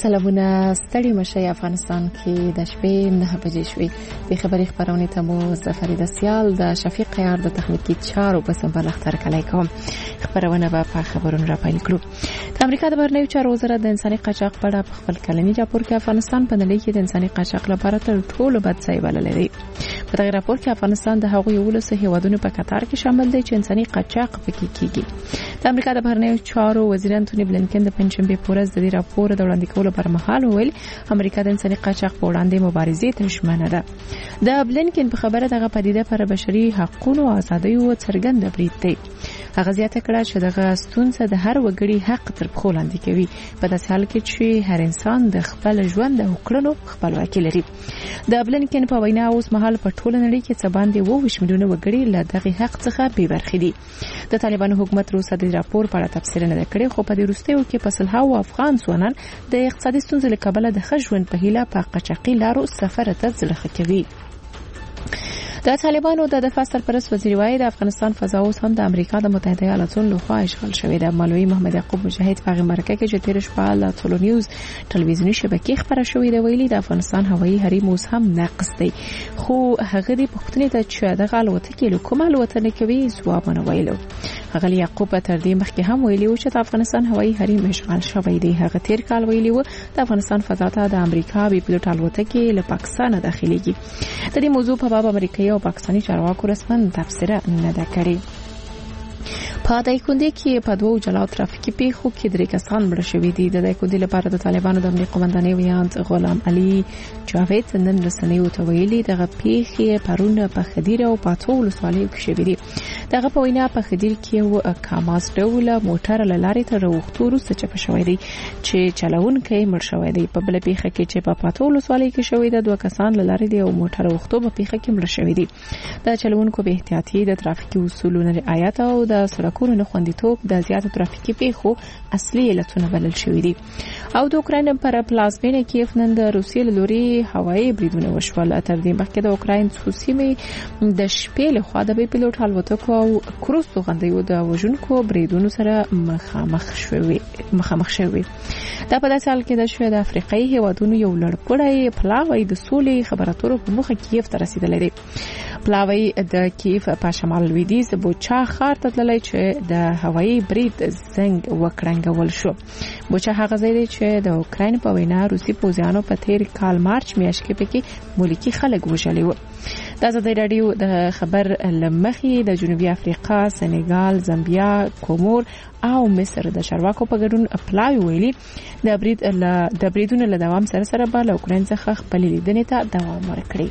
سلامونه ستړي مشي افغانستان کې د شپې 9 بجې شوې د خبري خبرونه ته مو زفرید سیال د شفیق عیار د تخنیکی چارو په سمبل اختر کلی کوم خبرونه په خبرونو را پیل کړو د امریکا د بهرنیو چارو وزارت د انساني قاچاق په اړه خپل کلنی راپور کې افغانستان په نړۍ کې د انساني قاچاق لپاره تر ټولو بد ځای بللی دی. په دغه راپور کې افغانستان د هغو 11 هیوادونو په قطار کې شامل دی چې انساني قاچاق پکې کیږي. د امریکا د بهرنیو چارو وزیر انټونی بلینکن د پنځشنبه په ورځ د دې راپور د وړاندې کولو پر مهال ویل امریکا د انساني قاچاق په وړاندې مبارزې ته ژمنه ده. د بلینکن په خبره دغه پدیده پر بشري حقوقو او ازادیو څرګند برید دی. هغه زیاته کړه چې دغه ستونزه د هر وګړي حق تر پښو لاندې کوي په داسې حال کې چې هر انسان د خپل ژوند او کړنو خپلواکي لري. د بلینکن په وینا اوس مهال په ټوله نړۍ کې څه باندې 2 میلیونه وګړي له دغه حق څخه بې برخې دي. د طالبانو حکومت روسه د راپور په اړه تفسیر نه کړی خو په دې وروستیو کې په سلهاو افغان ځوانان د اقتصادي ستونزو له کبله د ښه ژوند په هیله په قاچاقي لارو سفر ته ځلخه کوي. د طالبانو د دفاع سرپرست وزیر وايي د افغانستان فضا اوس هم د امریکا د متحده ایالاتونو لخوا اشغال شوې ده. مولوي محمد یعقوب مجاهد په مرکه کې چې تیر شپه له ټولو نیوز ټلویزیونی شبکې خبره شوې ده ویلي د افغانستان هوایي حریم اوس هم ناقص دی خو هغه د پښتنې ته چې د الوتکې له کومه الوتنه کوي ځواب نه ویلو. هغه یعقوب تر دې مخکې هم ویلي و چې د افغانستان هوایي حریم اشغال شوی دی. هغه تیر کال ویلي و د افغانستان فضا ته د امریکا بي پلوټ الوتکې له پاکستان داخليږي. د دې موضوع په باب امریکایي او پاکستاني چارواکو رسماً تفسیر نه ده کړې. په دایکندي کې په دوه جلاو ترافیکي پیښو کې 3 کسان مړه شوي دي. د دایکندي لپاره د طالبانو د امنیت قومندانۍ ویاند غلام علي جاوید نن رسنیو ته ویلي دغه پیښې پرون په خدیر او پاتو ولسوالیو کې شوې دي. دغه په وینا په خدیر کې یو کاماز ډول موټر لارې ته وروختو وروسته چپ شوی دی چې چلوونکی مړ شوی دی. په بل پیښه کې چې په پاتو ولسوالۍ کې شوې ده 2 کسان لارې دی او موټر وروختو په پیښه کې مړ شوی دي. د چلوونکو به احتیاطي د ترافیکي اصولو رعایت او د سړکونو نه خوندیتوب د زیاتو ترافیکي پیښو اصلي علتونه بلل شوي دي. او د اوکراین پر پلازمینه کیف نن د روسیې له لوري هوایي بریدونه وشول. تر دې مخکې د اوکراین څو سیمې د شپې له خوا د بي پلوټ الوتکو او کروز توغندیو د وژونکو بریدونو سره مخامخ شوي. دا په داسې حال کې د شوی د افریقایي هیوادونو یو لړپړی پلاوی د سولې خبراتورو په مخه کیف ته رسیدلی دی. پلاوی د کیف په شمال لویدیځ بوچا ښار ته تللی چې د هوایي برید زنګ وکړنګول شو. بوچا هغه ځای دی چې د اوکراین په وینا روسي پوځیانو په تیر کال مارچ میاشت کې پکې ملکی خلک وژلي وو. د ازادي رادیو د خبر لمخې د جنوبي افریقا، سنغال، زامبیا، کومور او مصر د چارواکو په ګډون پلاوی ویلي د بریدونو له دوام سره به له اوکراین څخه خپل لیدنې ته دوام ورکړي.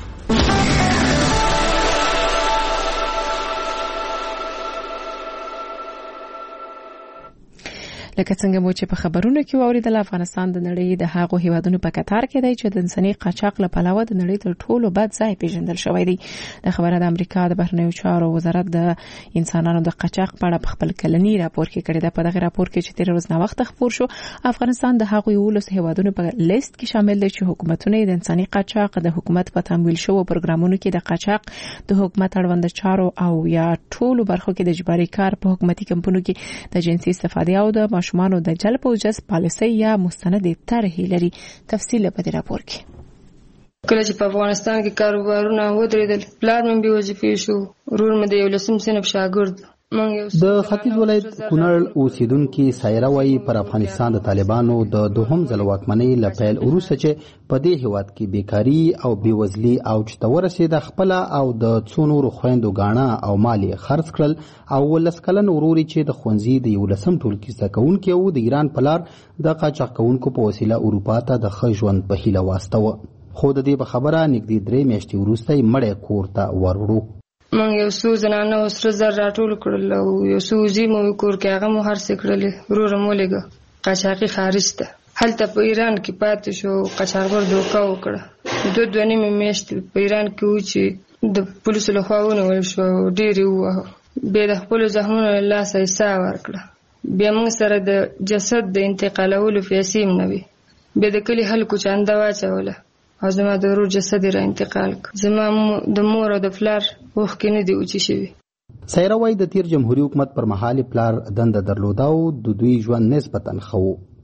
لکه څنګه مو چې په خبرونو کې واوریدل افغانستان د نړۍ د هغو هیوادونو په قطار کې دی چې د انساني قاچاق له پلوه د نړۍ تر ټولو بد ځای پیژندل شوی دی. د خبره د امریکا د بهرنیو چارو وزارت د انسانانو د قاچاق په اړه په خپل کلنی راپور کې کړی دی. په دغه راپور کې چې تیر ورځ نه وخت خبر شو افغانستان د هغو 11 هیوادونو په لیست کې شامل دی چې حکومتونه د انساني قاچاق د حکومت په تمویل شوو پروګرامونو کې د قاچاق د حکومت اړوند چارو او یا ټولو برخو کې د اجباري کار په حکومتي کمپنیو کې د جنسي استفادې او د ماشومانو د جلب او جذب پالیسي یا مستند طرحې لري. تفصیل په دې راپور کې. کله چې په افغانستان کې کاروبارونه ودرېدل پلار مې بې وظیفې شو. ورور مې د 11 صنف شاګرد. د ختیځ ولایت کونړ اوسیدونکي سایره وایي پر افغانستان د طالبانو د دوهم ځل واکمنۍ له پیل وروسته چې په دې هیواد کې بیکاري او بېوزلي اوج ته ورسېده خپله او د څو نورو خویندو ګاڼه او مال یې خرڅ کړل او 19 کلن ورور چې د ښوونځي د 11 ټولګي زده کوونکی و د ایران په لار د قاچاق کوونکو په وسیله اروپا ته د ښه ژوند په هیله واستوه. خو د دې په خبره نږدې 3 میاشتې وروسته یې مړی کور ته وروړو. من یو څو زنانه او سره زر راټول کړل او یو څو وزې مو کور کې هغه مو هر څه کړلې. ورور مو لګه قاچاقي خارج ته هلته په ایران کې پاتې شو. قاچاقبر دوکه وکړه. 2.5 میاشتې په ایران کې و چې د پولیسو لخوا ونیول شو. ډېرې ووهه. بیا د خپلو زخمونو له لاسه یې ساه ورکړه. بیا موږ سره د جسد د انتقالولو پیسې هم نه وې. بیا د کلي خلکو چانده واچوله او زما د ورور جسد را انتقال کړ. زما د مور او د پلار اوښکې نه دي وچې شوي. سایره وایي د تیر جمهوریت حکومت پر مهال پلار دنده درلوده او د دوی ژوند نسبتاً ښه و.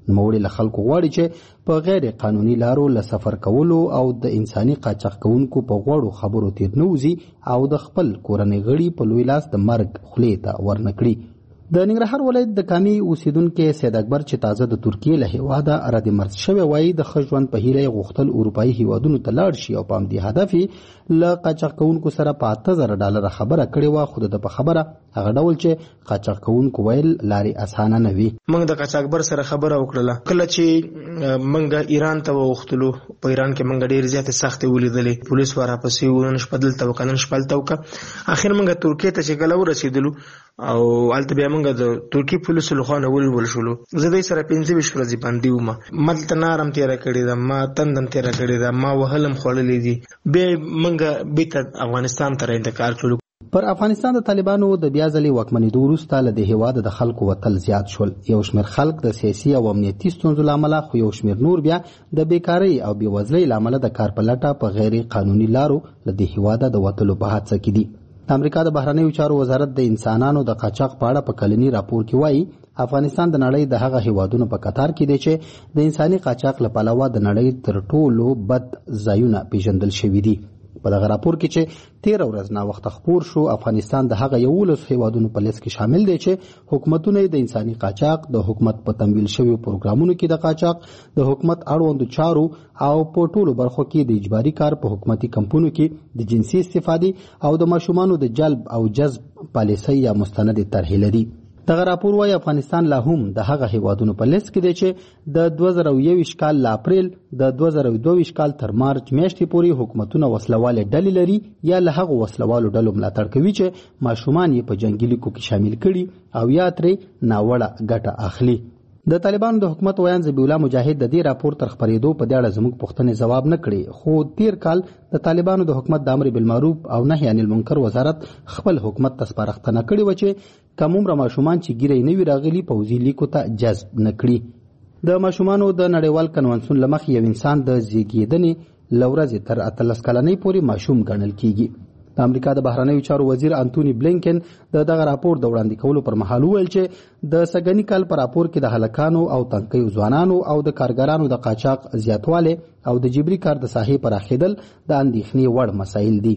نوموړي له خلکو غواړي چې په غیر قانوني لارو له سفر کولو او د انساني قاچاق کوونکو په غوړو خبرو تیر نه وځي او د خپل کورنۍ غړي په لوی لاس د مرګ خولې ته ورنکړي. د ننګرهار ولایت د کامي اوسیدونکو سید اکبر چې تازه د ترکیې له هیواده رد مرز شوی وایي د ښه ژوند په هیله غوښتل اروپایي هیوادونو ته لاړ شي او په همدې هدف له قاچاق کوونکو سره په $8,000 خبره کړې وه، خو د په خبره هغه ډول چې قاچاق کوونکو ویل لارې اسانه نه وي. موږ د قاچاقبر سره خبره وکړله کله چې موږ ایران ته وختلو. په ایران کې موږ ډېر زیات سختي ولیدلې، پولیس ورپسې ونن شپدل ته وکنن شپل ته وک. اخر موږ ترکیې ته چې کله ورسېدلو او الته بیا موږ د ترکی پولیسو لخوا ول شولو. زه دوی سره 25 ورځې باندې وم، ملته نارم تیره کړې ده، ما تندم تیره کړې ده، ما وهلم خوړلې دي. بیا موږ بیرته افغانستان ته انتقال کړو. پر افغانستان د طالبانو د بیا ځلې واکمنېدو وروسته له دې هېواده د خلکو وتل زیات شول. یو شمېر خلک د سیاسي او امنیتي ستونزو له امله، خو یو شمېر نور بیا د بیکارۍ او بېوزلۍ له امله د کار په لټه په غیر قانوني لارو له دې هېواده د وتلو په هڅه کې دي. د امریکا د بهرنیو چارو وزارت د انسانانو د قاچاق په اړه په کلني راپور کې وایي افغانستان د نړۍ د هغه هیوادونو په قطار کې دی چې د انساني قاچاق له پلوه د نړۍ تر ټولو بد ځایونه پیژندل شوي دي. په دغه راپور کې چې 13 ورځ نا وخت خبر شو، افغانستان د هغه 11 هیوادونو په لیست کې شامل دی چې حکومتونه د انساني قاچاق، د حکومت په تمویل شویو پروګرامونو کې د قاچاق، د حکومت اړوندو چارو او په ټولو برخو کې د اجباري کار په حکومتي کمپونو کې د جنسي استفادې او د ماشومانو د جلب او جذب پالیسۍ یا مستند طرحې لري. دغه راپور وايي افغانستان لا هم د هغه هیوادونو په لیست کې دی چې د 2021 کال له اپریل د 2022 کال تر مارچ میاشتې پورې حکومتونه وسلوالې ډلې لري یا له هغو وسلوالو ډلو ملاتړ کوي چې ماشومان یې په جنګي لیکو کې شامل کړي او یا ترې ناوړه ګټه اخلي. د طالبانو د حکومت ویان ذبیح الله مجاهد د دې راپور تر خبرېدو په دې اړه زموږ پوښتنې ځواب نه کړي، خو تیر کال د طالبانو د حکومت د امر بالمعروف او نهي عن المنکر وزارت خپل حکومت ته سپارښتنه کړې وه چې کوم عمره ماشومان چې ګیرې نه وي راغلي پوځي لیکو ته جذب نه کړي. د ماشومانو د نړیوال کنونسیون له مخې یو انسان د زیږېدنې له ورځې تر 18 کلنۍ پورې ماشوم ګڼل کیږي. د امریکا د بهرنیو چارو وزیر انتونی بلینکن د دغه راپور د وړاندې کولو پر مهال وویل چې د سږني کال په راپور کې د هلکانو او تنکیو ځوانانو او د کارګرانو د قاچاق زیاتوالی او د جبري کار د ساحې پراخېدل د اندېښنې وړ مسایل دي.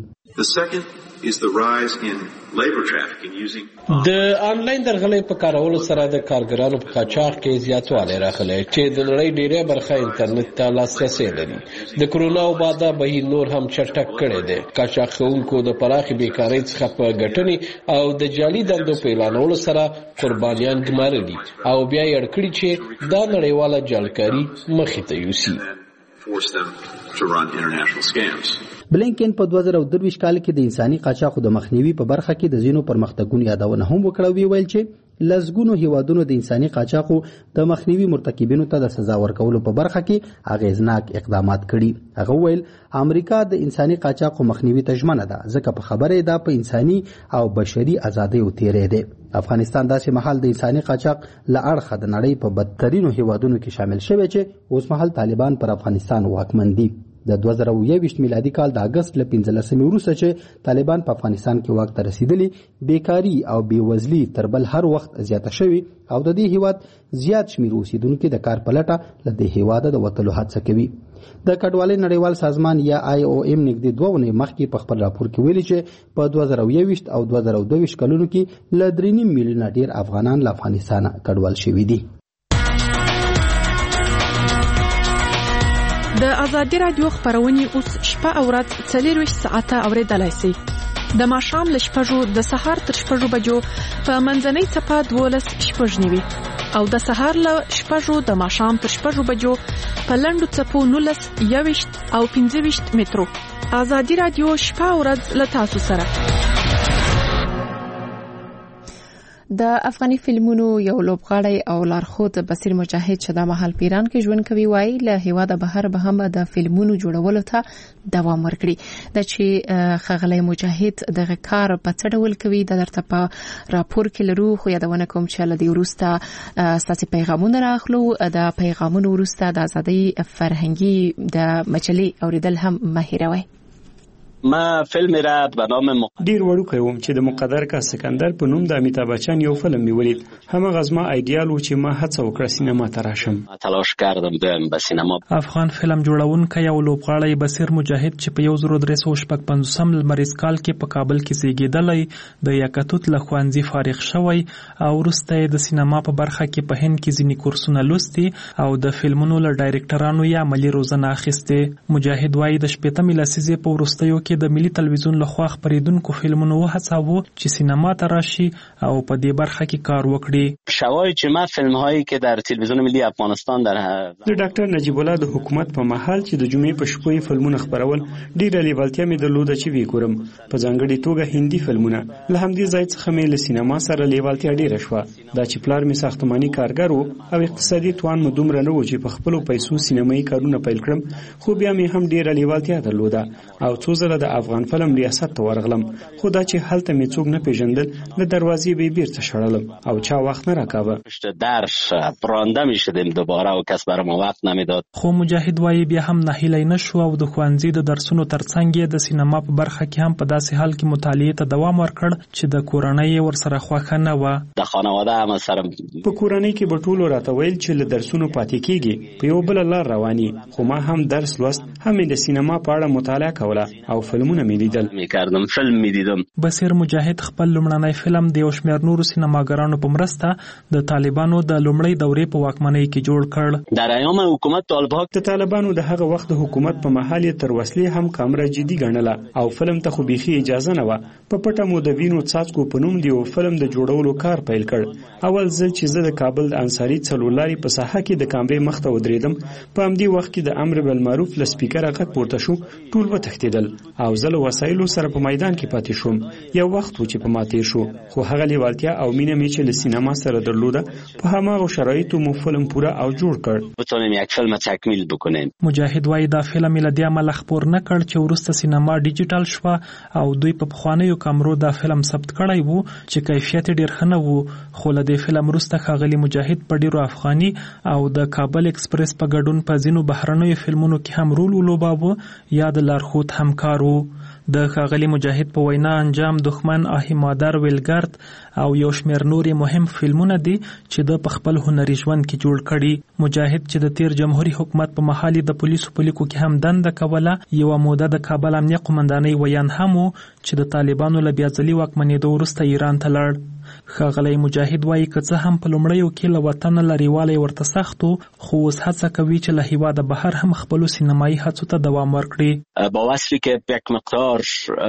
د انلاین درغلۍ په کارولو سره د کارګرانو په قاچاق کې زیاتوالی راغلی چې د نړۍ ډیری برخه انټرنیټ ته لاسرسی لري. د کرونا وبا بهیر نور هم چټک کړی دی. قاچاق کوونکو د پراخې بیکارۍ څخه په ګټنې او د جعلي دندو په اعلانولو سره قربانیان ګمارلي او بیا یې اړ کړي چې دا نړیواله جعلکاري مخې ته یوسي. بلینکن په 2023 کال کې د انساني قاچاقو د مخنیوي په برخه کې د ځینو پرمختګونو یادونه هم وکړه. ویل چې لزګونو هیوادونو د انساني قاچاقو د مخنیوي مرتکبینو ته د سزا ورکولو په برخه کې اغیزناک اقدامات کړي. هغه ویل امریکا د انساني قاچاقو مخنیوي ته ژمنه ده ځکه په خبره ده په انساني او بشري ازادۍ او تیرې ده. افغانستان داسې مهال د انساني قاچاق له اړخه د نړۍ په بدترینو هیوادونو کې شامل شوی چې اوس مهال طالبان پر افغانستان واکمن دي. د 2021 میلادي کال د اگست له 15 وروسته چې طالبان په افغانستان کې واک ته رسیدلي، بیکاری او بیوزلي تر بل هر وخت زیاته شوي او د دې هیواد زیات شمیر اوسیدونکو د کار په لټه له دې هیواده د وتلو هڅه کوي. د کډوالۍ نړیوال سازمان یا IOM نږدې 2 ونې مخکې په خپل راپور کې ویلي چې په 2021 او 2022 کلونو کې له 3.5 میلیونه ډیر افغانان له افغانستان کډوال شوي دي. د ازادي رادیو خبرونه اوس شپه او ورځ 24 ساعته اوریدلای شئ. د ماښام له 6 د سهار تر 6 بجو په منځنۍ څپه 12 شپږ نیوي او د سهار له 6 د ماښام تر 6 بجو په لنډو څپو 19 21 او 25 مترو. ازادي رادیو شپه او ورځ له تاسو سره. د افغاني فلمونو یو لوبغاړی او لارښود بصیر مجاهد چې د مهال پیران کې ژوند کوي وایي له هیواده بهر به هم د فلمونو جوړولو ته دوام ورکړي. د چې ښاغلی مجاهد دغه کار په څه ډول کوي د درته په راپور کې لرو، خو یادونه کوم چې له دې وروسته ستاسې پیغامونه راخلو. د پیغامونو وروسته د ازادۍ فرهنګي د مجلې اوریدل هم مه هیروئ. ما فیلم را به نام ډیر وړوکی وم چې د مقدر کا سکندر په نوم د امیتابh بچن یو فلم می ولید. همغه زما ایډیال و چې ما هڅه وکړه سینما ته راشم. تلاش کردم بیایم به سینما. افغان فلم جوړونکی او لوبغاړی بصیر مجاهد چې په 1355 لمریز کال کې په کابل کې زیږیدلی د یاقوت له ښوونځي فارغ شوی او وروسته د سینما په برخه کې په هند کې ځینې کورسونه لوستي او د فلمونو له ډایرکټرانو یا عملي روزنه اخیستې. مجاهد وایي د 18مې لسیزې په وروستیو کې د ملي تلویزیون لخوا خپرېدونکو فلمونو وهڅاوه چې سینما ته راشي او په دې برخه کې کار وکړي. شواهد چې ما فیلم‌هایی که در تلویزیون ملی افغانستان در د ډاکټر نجیب الله د حکومت په مهال چې د جمعې په شپو فلمونه خپرول ډیره لیوالتیا مې درلوده چې وګورم، په ځانګړي توګه هندي فلمونه. له همدې ځای څخه مې له سینما سره لیوالتیا ډیره شوه. دا چې پلار مې ساختماني کارګر و او اقتصادي توان مو دومره نه و چې په خپلو پیسو سینمایي کارونه پیل کړم، خو بیا مې هم ډیره لیوالتیا درلوده او څو ځله د افغان فلم ریاست ته ورغلم، خو دا چې هلته مې څوک نه پیژندل له دروازې به بیرته شړلم او چا وخت نه راکاوه. درس برنده میشدیم دوباره او کس برام وخت نمیداد. خو مجاهد وایي بیا هم ناهیلی نشو او د ښوونځي د درسونو ترڅنګ د سینما په برخه کې هم په داسې حال کې مطالعې ته دوام ورکړ چې د کورنۍ ورسره خوښه نه وه. د خانواده هم سره په کورنۍ کې به ټولو راته ویل چې له درسونو پاتې کېږي، په یو بله لار رواني، خو ما هم درس لوست، هم د سینما په اړه مطالعه کوله او فلمونه مې لیدل. فلم مې دیدم. بصیر مجاهد خپل لومړنی فلم د یو شمېر نورو سینماګرانو په مرسته د طالبانو د لومړۍ دورې په واکمنۍ کې جوړ کړ. در ایام حکومت طالبان د طالبانو د هغه وخت د حکومت په محل تر وسلې هم کامره جدي ګڼله او فلم ته خو بيخي اجازه نه و. په پټه مو د وینو څاڅکو په نوم دی او فلم د جوړولو کار پیل کړ. اول ځل چې زه د کابل د انصاري څلورلاري په ساحه کې د کامرې مخ ته ودرېدم، په همدې وخت کې د امر بالمعروف له سپیکره غږ پورته شو، ټول وتښتېدل او زه له وسایلو سره په میدان کې پاتې شوم. یو وخت و چې په ما تیر شو، خو هغه لیوالتیا او مینه مې چې له سینما سره درلوده په هماغو شرایطو مو فلم پوره او جوړ کړ. بتونیم یک فلم تکمیل بکنیم. مجاهد وایي دا فلم له دې امله خپور نه کړ چې وروسته سینما ډیجیټل شوه او دوی په پخوانیو کامرو دا فلم ثبت کړی وو چې کیفیت ډیر ښه نه وو. خو له دې فلم وروسته ښاغلي مجاهد په ډیرو افغاني او د کابل اکسپریس په ګډون په ځینو بهرنیو فلمونو کې هم رول ولوباوه یا د لارښود همکار و. د ښاغلي مجاهد په وینا انجام دښمن، آهی مادر، ویلګرد او یو شمېر نورې مهم فلمونه دي چې د په خپل هنري ژوند کې جوړ کړي. مجاهد چې د تیر جمهوریت حکومت په محل د پولیسو په لیکو کې هم دنده کوله، یو موده د کابل امنیه قومندانۍ ویان هم و چې د طالبانو له بیا ځلي واکمنېدو وروسته ایران ته لاړ. ښاغلی مجاهد وایي که څه هم په لومړیو کې له وطنه لرېوالی ورته سخت و، خو اوس هڅه کوي چې له هېواده بهر هم خپلو سینمایي هڅو ته دوام ورکړي. با وصفی که یک مقدار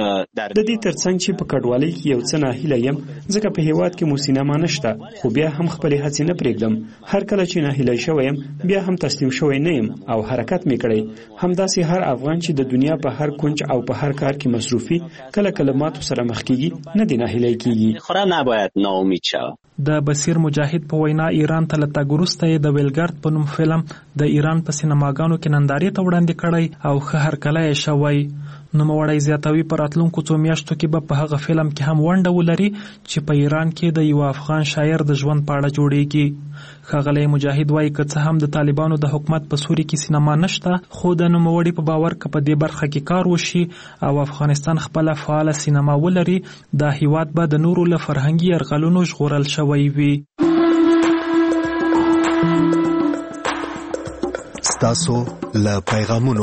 د دې ترڅنګ چې په کډوالۍ کې یو څه ناهیله یم، ځکه په هېواد کې مو سینما نشته، خو بیا هم خپلې هڅې نه پرېږدم. هر کله چې ناهیلی شوی یم بیا هم تسلیم شوی نه یم او حرکت مې کړی. همداسې هر افغان چې د دنیا په هر کونج او په هر کار کې مصروفي کله کله ماتو سره مخ کېږي، نه دی ناهیلی کېږي. خورا نباید ناامید شود. د بصیر مجاهد په وینا ایران ته له تګ وروسته یې د ویلګرد په نوم فلم د ایران په سینماګانو کې نندارې ته وړاندې کړی او ښه هرکلی یې شوی. نوموړی زیاتوي په راتلونکو څو میاشتو کې به په هغه فلم کې هم ونډه ولري چې په ایران کې د یو افغان شاعر د ژوند په اړه جوړیږي. ښاغلی مجاهد وایي که څه هم د طالبانو د حکومت په سوري کې سینما نشته، خو د نوموړي په باور که په دې برخه کې کار وشي او افغانستان خپله فعاله سینما ولري، دا هیواد به د نورو له فرهنګي یرغلونو ژغورل شوی وي. ستاسو له پیغامونو.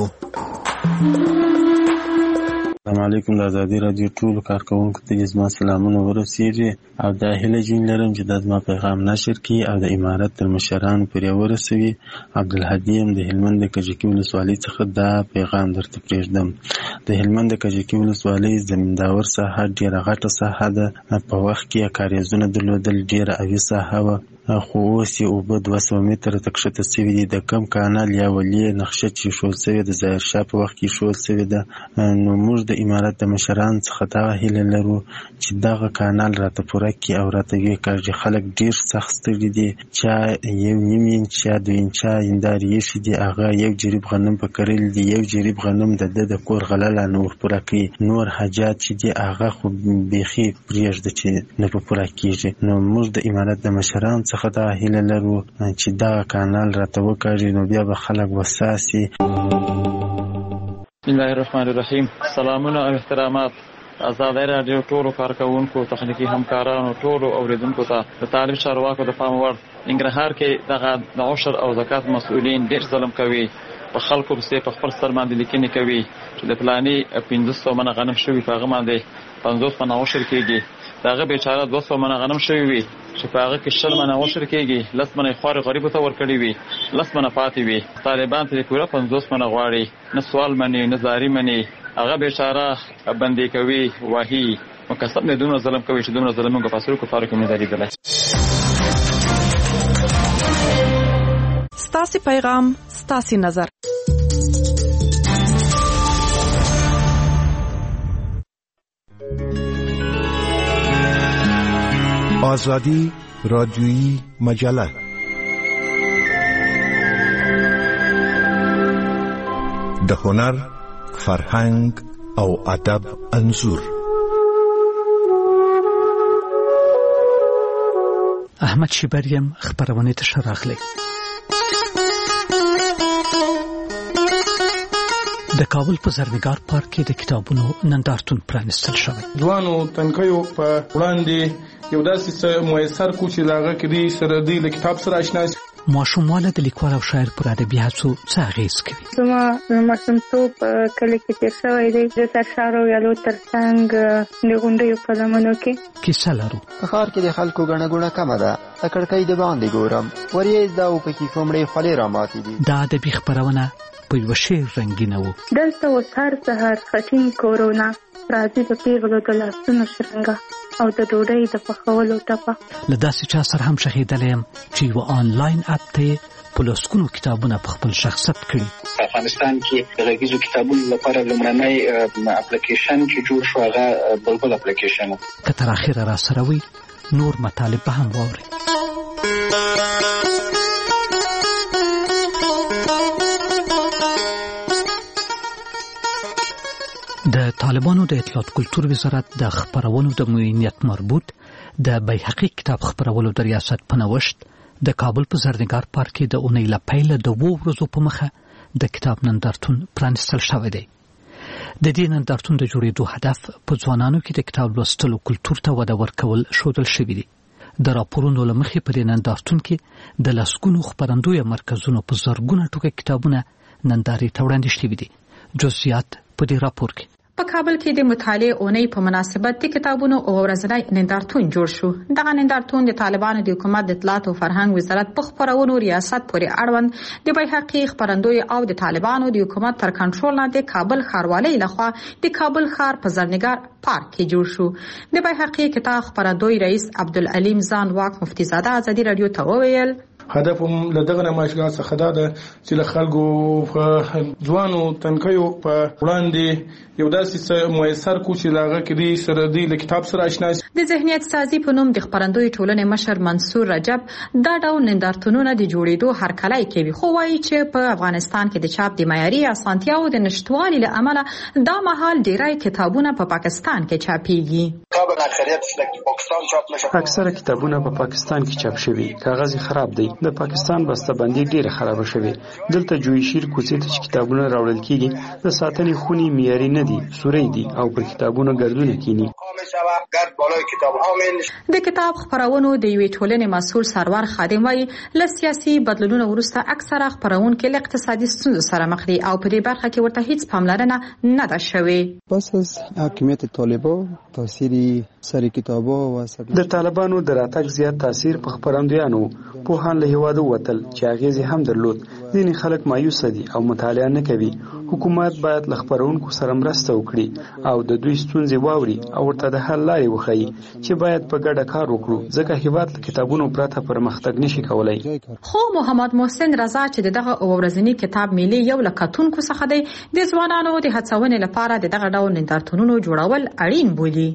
السلام علیکم. د ازادي رادیو ټولو کارکوونکو ته زما سلامونه ورسیږي او دا هیله جین لرم چې دا زما پیغام نشر کړي او د امارت تر مشرانو پورې ورسوي. عبدالهادي یم د هلمند د کجکي ولسوالۍ څخه دا پیغام درته پرېږدم. د هلمند د کجکي ولسوالۍ زمینداور ساحه ډېره غټه ساحه ده. په وخت کې کاریزونه درلودل، ډېره اوي ساحه وه، خو اوس یې اوبه 200 متره ته کښته سوي دي. د کم کانال یا ولې نقشه چې ایښول سوې د ظاهرشاه په وخت کې ایښول سوې ده. نو موږ د امارت د مشرانو څخه دا هیله لرو چې دغه کانال راته پوره کړي او راته ویې کړي. خلک ډېر سخت ستړي دي، چا 1.5 انچ یا 2 انچه هندارې ایښي دي، هغه 1 جریب غنم په کرلي دي. 1 جریب غنم د ده د کور غله لا نه ورپوره کوي. نور حاجات چې دي هغه خو بیخي پرېږده چې نه په پوره کېږي. نو موږ د امارت د مشرانو څخه دا هیله لرو چې دغه کانال راته وکړي، نو بیا به خلک وساسي. بسم الله الرحمن الرحیم. سلامونه او احترامات آزاد رادیو ټولو کارکونکو، تخنیکی همکارانو، ټولو اوریدونکو ته د طالب چارواکو د پام وړ ننګرهار کې دغه د عشر او زکات مسؤلین ډېر ظلم کوي، په خلکو پسې په خپل سر باندې لیکنې کوي چې د پلاني 1500 منه غنم شوي په هغه باندې 50 منه عشر کېږي، د هغه بیچاره 200 منه غنم شوي وي چې په هغه کې 60 منه عشر کېږي، 10 منه خوار غریبو ته ورکړي وي، 10 منه پاتې وي. طالبان ته پوره 50 منه غواړي، نه سوال مني نه زاری مني، هغه بیچاره بندي کوي، واهي مکسب نه دونه ظلم کوي چې دونه ظلم موږ په سرو کفارو کې نه لیدل. ستاسو پیغام، ستاسو نظر. آزادی رادیویی مجله د هنر، فرهنګ او ادب انځور. احمد شیبریم خبرونه ته شراغلی. د کابل په زرنګار پارک کې د کتابونو نندارتون پرانستل شوی. ځوانو تنکیو په وړاندې یو داسې څه میسر کو چې لاغه کړي سره دی له کتاب سره آشنا شي. ماشومواله د لیکوال او شاعر پر ادبي هڅو څه اغېز کوي؟ زما ماشومتوب کله کې تیر شوی دی د سرشارو یالو ترڅنګ د غونډیو په لمنو کې کیسه لرو. په ښار کې د خلکو ګڼه ګوڼه کمه ده، د کړکۍ د باندې ګورم وریځ ده او پکې کومړې خولې راماتې دي. دا ادبي خپرونه په یو شعر رنګینه وو. دلته اوس هر سهار خټین کورونا راځي د پیغلو د لاسونو شرنګه او د ډوډۍ د پخولو ټپه. له داسې چا سره هم شهیدلی یم چې یو آنلاین اپ ته په لسګونو کتابونه په خپل شخص ثبت کړي. په افغانستان کې د غږیزو کتابونو لپاره لومړنی اپلیکیشن چې جوړ شو هغه بلبل اپلیکیشن. که تر اخره را سره وي نور مطالب به هم واورئ. د طالبانو د اطلاعات کلتور وزارت د خبرونو د معینیت مربوط د بیحقي کتاب خبرولو د ریاست په نوښت د کابل په زرنګار پارک کې د اونۍ له پیله د 2 ورځو په مخه د کتاب نندارتون پرانستل شوی دی. د دې نندارتون د جوړېدو هدف په ځوانانو کې د کتاب لوستلو کلتور ته وده ورکول ښودل شوی دی. د راپورونو له مخې په دې نندارتون کې د لسګونو خپرندویه مرکزونو په زرګونه ټوکه کتابونه نندارې ته وړاندې شوي دي. جزئیات په دې راپور کې. په کابل کې د مطالعې اونۍ په مناسبت د کتابونو او ورځنی نندارتون جوړ شو. دغه نندارتون د طالبانو د حکومت د اطلاعات او فرهنګ وزارت په خبرونو ریاست پورې اړوند د بیحقي خبرندوی او د طالبانو د حکومت تر کنټرول لاندې کابل ښاروالۍ لخوا د کابل ښار په زرنګار پارک کې جوړ شو. د بیحقي کتاب خبرندوی رئیس عبدالعلیم ځانواک مفتي زاده ازادي رادیو ته وویل هدف هم لدغه نمایشګاه څخه دا ده چې له خلکو په ځوانو تنکیو په وړاندې یو داسې څه میسر کو چې لاغه کړي سره دی له کتاب سره آشنا شي. د ذهنیت سازي په نوم د خبرندوی ټولنې مشر منصور رجب دا ډول نندارتونونه د جوړېدو هرکلی کوي، خو وایي چې په افغانستان کې د چاپ د معیاري اسانتیاو د نشټوالي له امله دا مهال ډیری کتابونه په پاکستان کې چاپېږي. اکثره کتابونه په پاکستان کې چاپ شوي، کاغذ خراب دی. د پاکستان بسته‌بندي ډیره خراب شوې. دلته جوړشیر کوڅې ته کتابونه راوړل کیږي، د ساتنې خونې معیاري نه دي، سوري دي او پر کتابونو ګردونه کینی. د کتاب خبرونو د یوې ټولنې مسؤل سرور خادم وایي له سیاسي بدلونونو وروسته اکثره خبرونکي له اقتصادي ستونزو سره مخ دي او په دې برخه کې ورته هیڅ پاملرنه نه ده شوې. پس از حاکمیت طالبان تاثیر سری کتابو و د طالبانو د راتګ زیات تاثیر په خبرندویانو پوهان له هیواده وتل چې اغیزې هم درلود. ځینې خلک مایوس دي او مطالعه نه کوي. حکومت باید له خبرونکو سره مرسته وکړي او د دوی ستونزې واوري او ورته د حل لارې وښيي چې باید په ګډه کار وکړو، ځکه هیواد له کتابونو پرته پرمختګ نشي کولای. خو محمد محسن رضا چې دغه ورځنی کتاب میلې یو لکاتونکو څخه دی، د ځوانانو د هڅونې لپاره دغه ډول نندارتونونو جوړول اړین بولي. خوب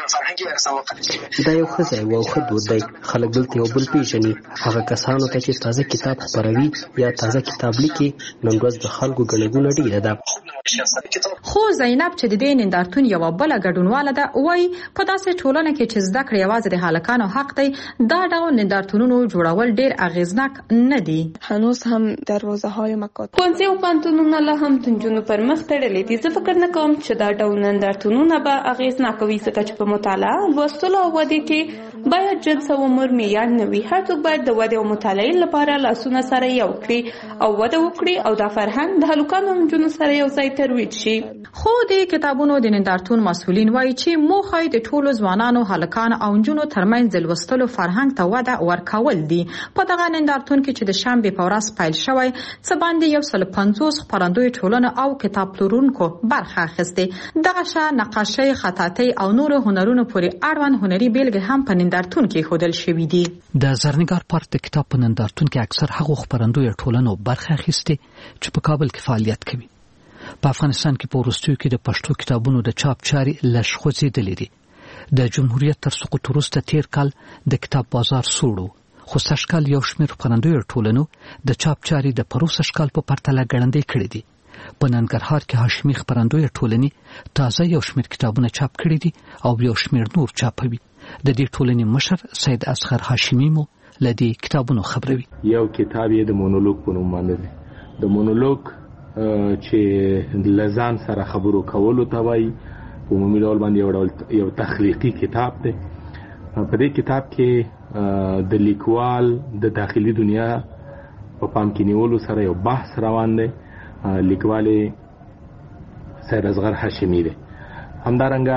دا یو ښه ځای او ښه دود دی. خلک دلته یو بل پیژني. هغه کسانو ته چې تازه کتاب خپروي یا تازه کتاب لیکي نن ورځ د خلکو ګڼه ګوڼه ډېره ده. خو زینب چې د دې نندارتون یوه بله ګډونواله ده وایي په داسې ټولنه کې چې زده کړې یوازې د هلکانو حق دی دا ډول نندارتونونو جوړول ډېر اغېزناک نه دي. هنوز هم دروازه های مکاتب ښوونځي او پوهنتونونه لا هم د نجونو پر مخ تړلي دي. زه فکر نه کوم چې دا ډول نندارتونونه به اغېزناک وي ځکه چې په مطالعه لوستلو او ودې کې باید جنس او عمر معیار نه وي. هر څوک باید د ودې او مطالعې لپاره لاسونه سره یو کړي او وده وکړي او دا فرهنګ د هلکانو او نجونو سره یو ځای ترویج شي. خو د کتابونو د نندارتون مسؤلین وایي چې موخه د ټولو ځوانانو هلکانو او نجونو ترمنځ د لوستلو فرهنګ ته وده ورکول دي. په دغه نندارتون کې چې د شنبې په ورځ پیل شوی څه باندې 150 خپرندوی ټولنه او کتاب پلورونکو برخه اخیستې. دغه شان نقاشۍ، خطاطۍ او نور هنرونو پورې اړوند هنري بیلګې هم په نندارتون کې ښودل شوي دي. د زرنګار پارک د کتاب په نندارتون کې اکثر هغو خپرندوی ټولنو برخه اخیستې چې په کابل کې فعالیت کوي. په افغانستان کې په وروستیو کې د پښتو کتابونو د چاپ چارې لږ خوځېدلې دي. د جمهوریت تر سقوط وروسته تیر کال د کتاب بازار سوړ، خو سږ کال یو شمېر خپرندوی ټولنو د چاپ چارې د پروسږ کال په پرتله ګړندۍ کړې دي. په ننګرهار کې هاشمي خپرندوی ټولنې تازه یو شمېر کتابونه چاپ کړي دي او یو شمېر نور چاپوي. د دې ټولنې مشر سید اصغر هاشمي مو له دې کتابونو خبروي. یو کتاب یې د مونولوګ په نوم باندې دی. د مونولوګ چې لزان سره خبرو کولو ته وایي په عمومي ډول باندې یو تخلیقي کتاب دی. په دې کتاب کې د لیکوال د داخلي دنیا په پام کې نیولو سره یو بحث روان دی. لیکوال سید اصغر هاشمي دی. همدارنګه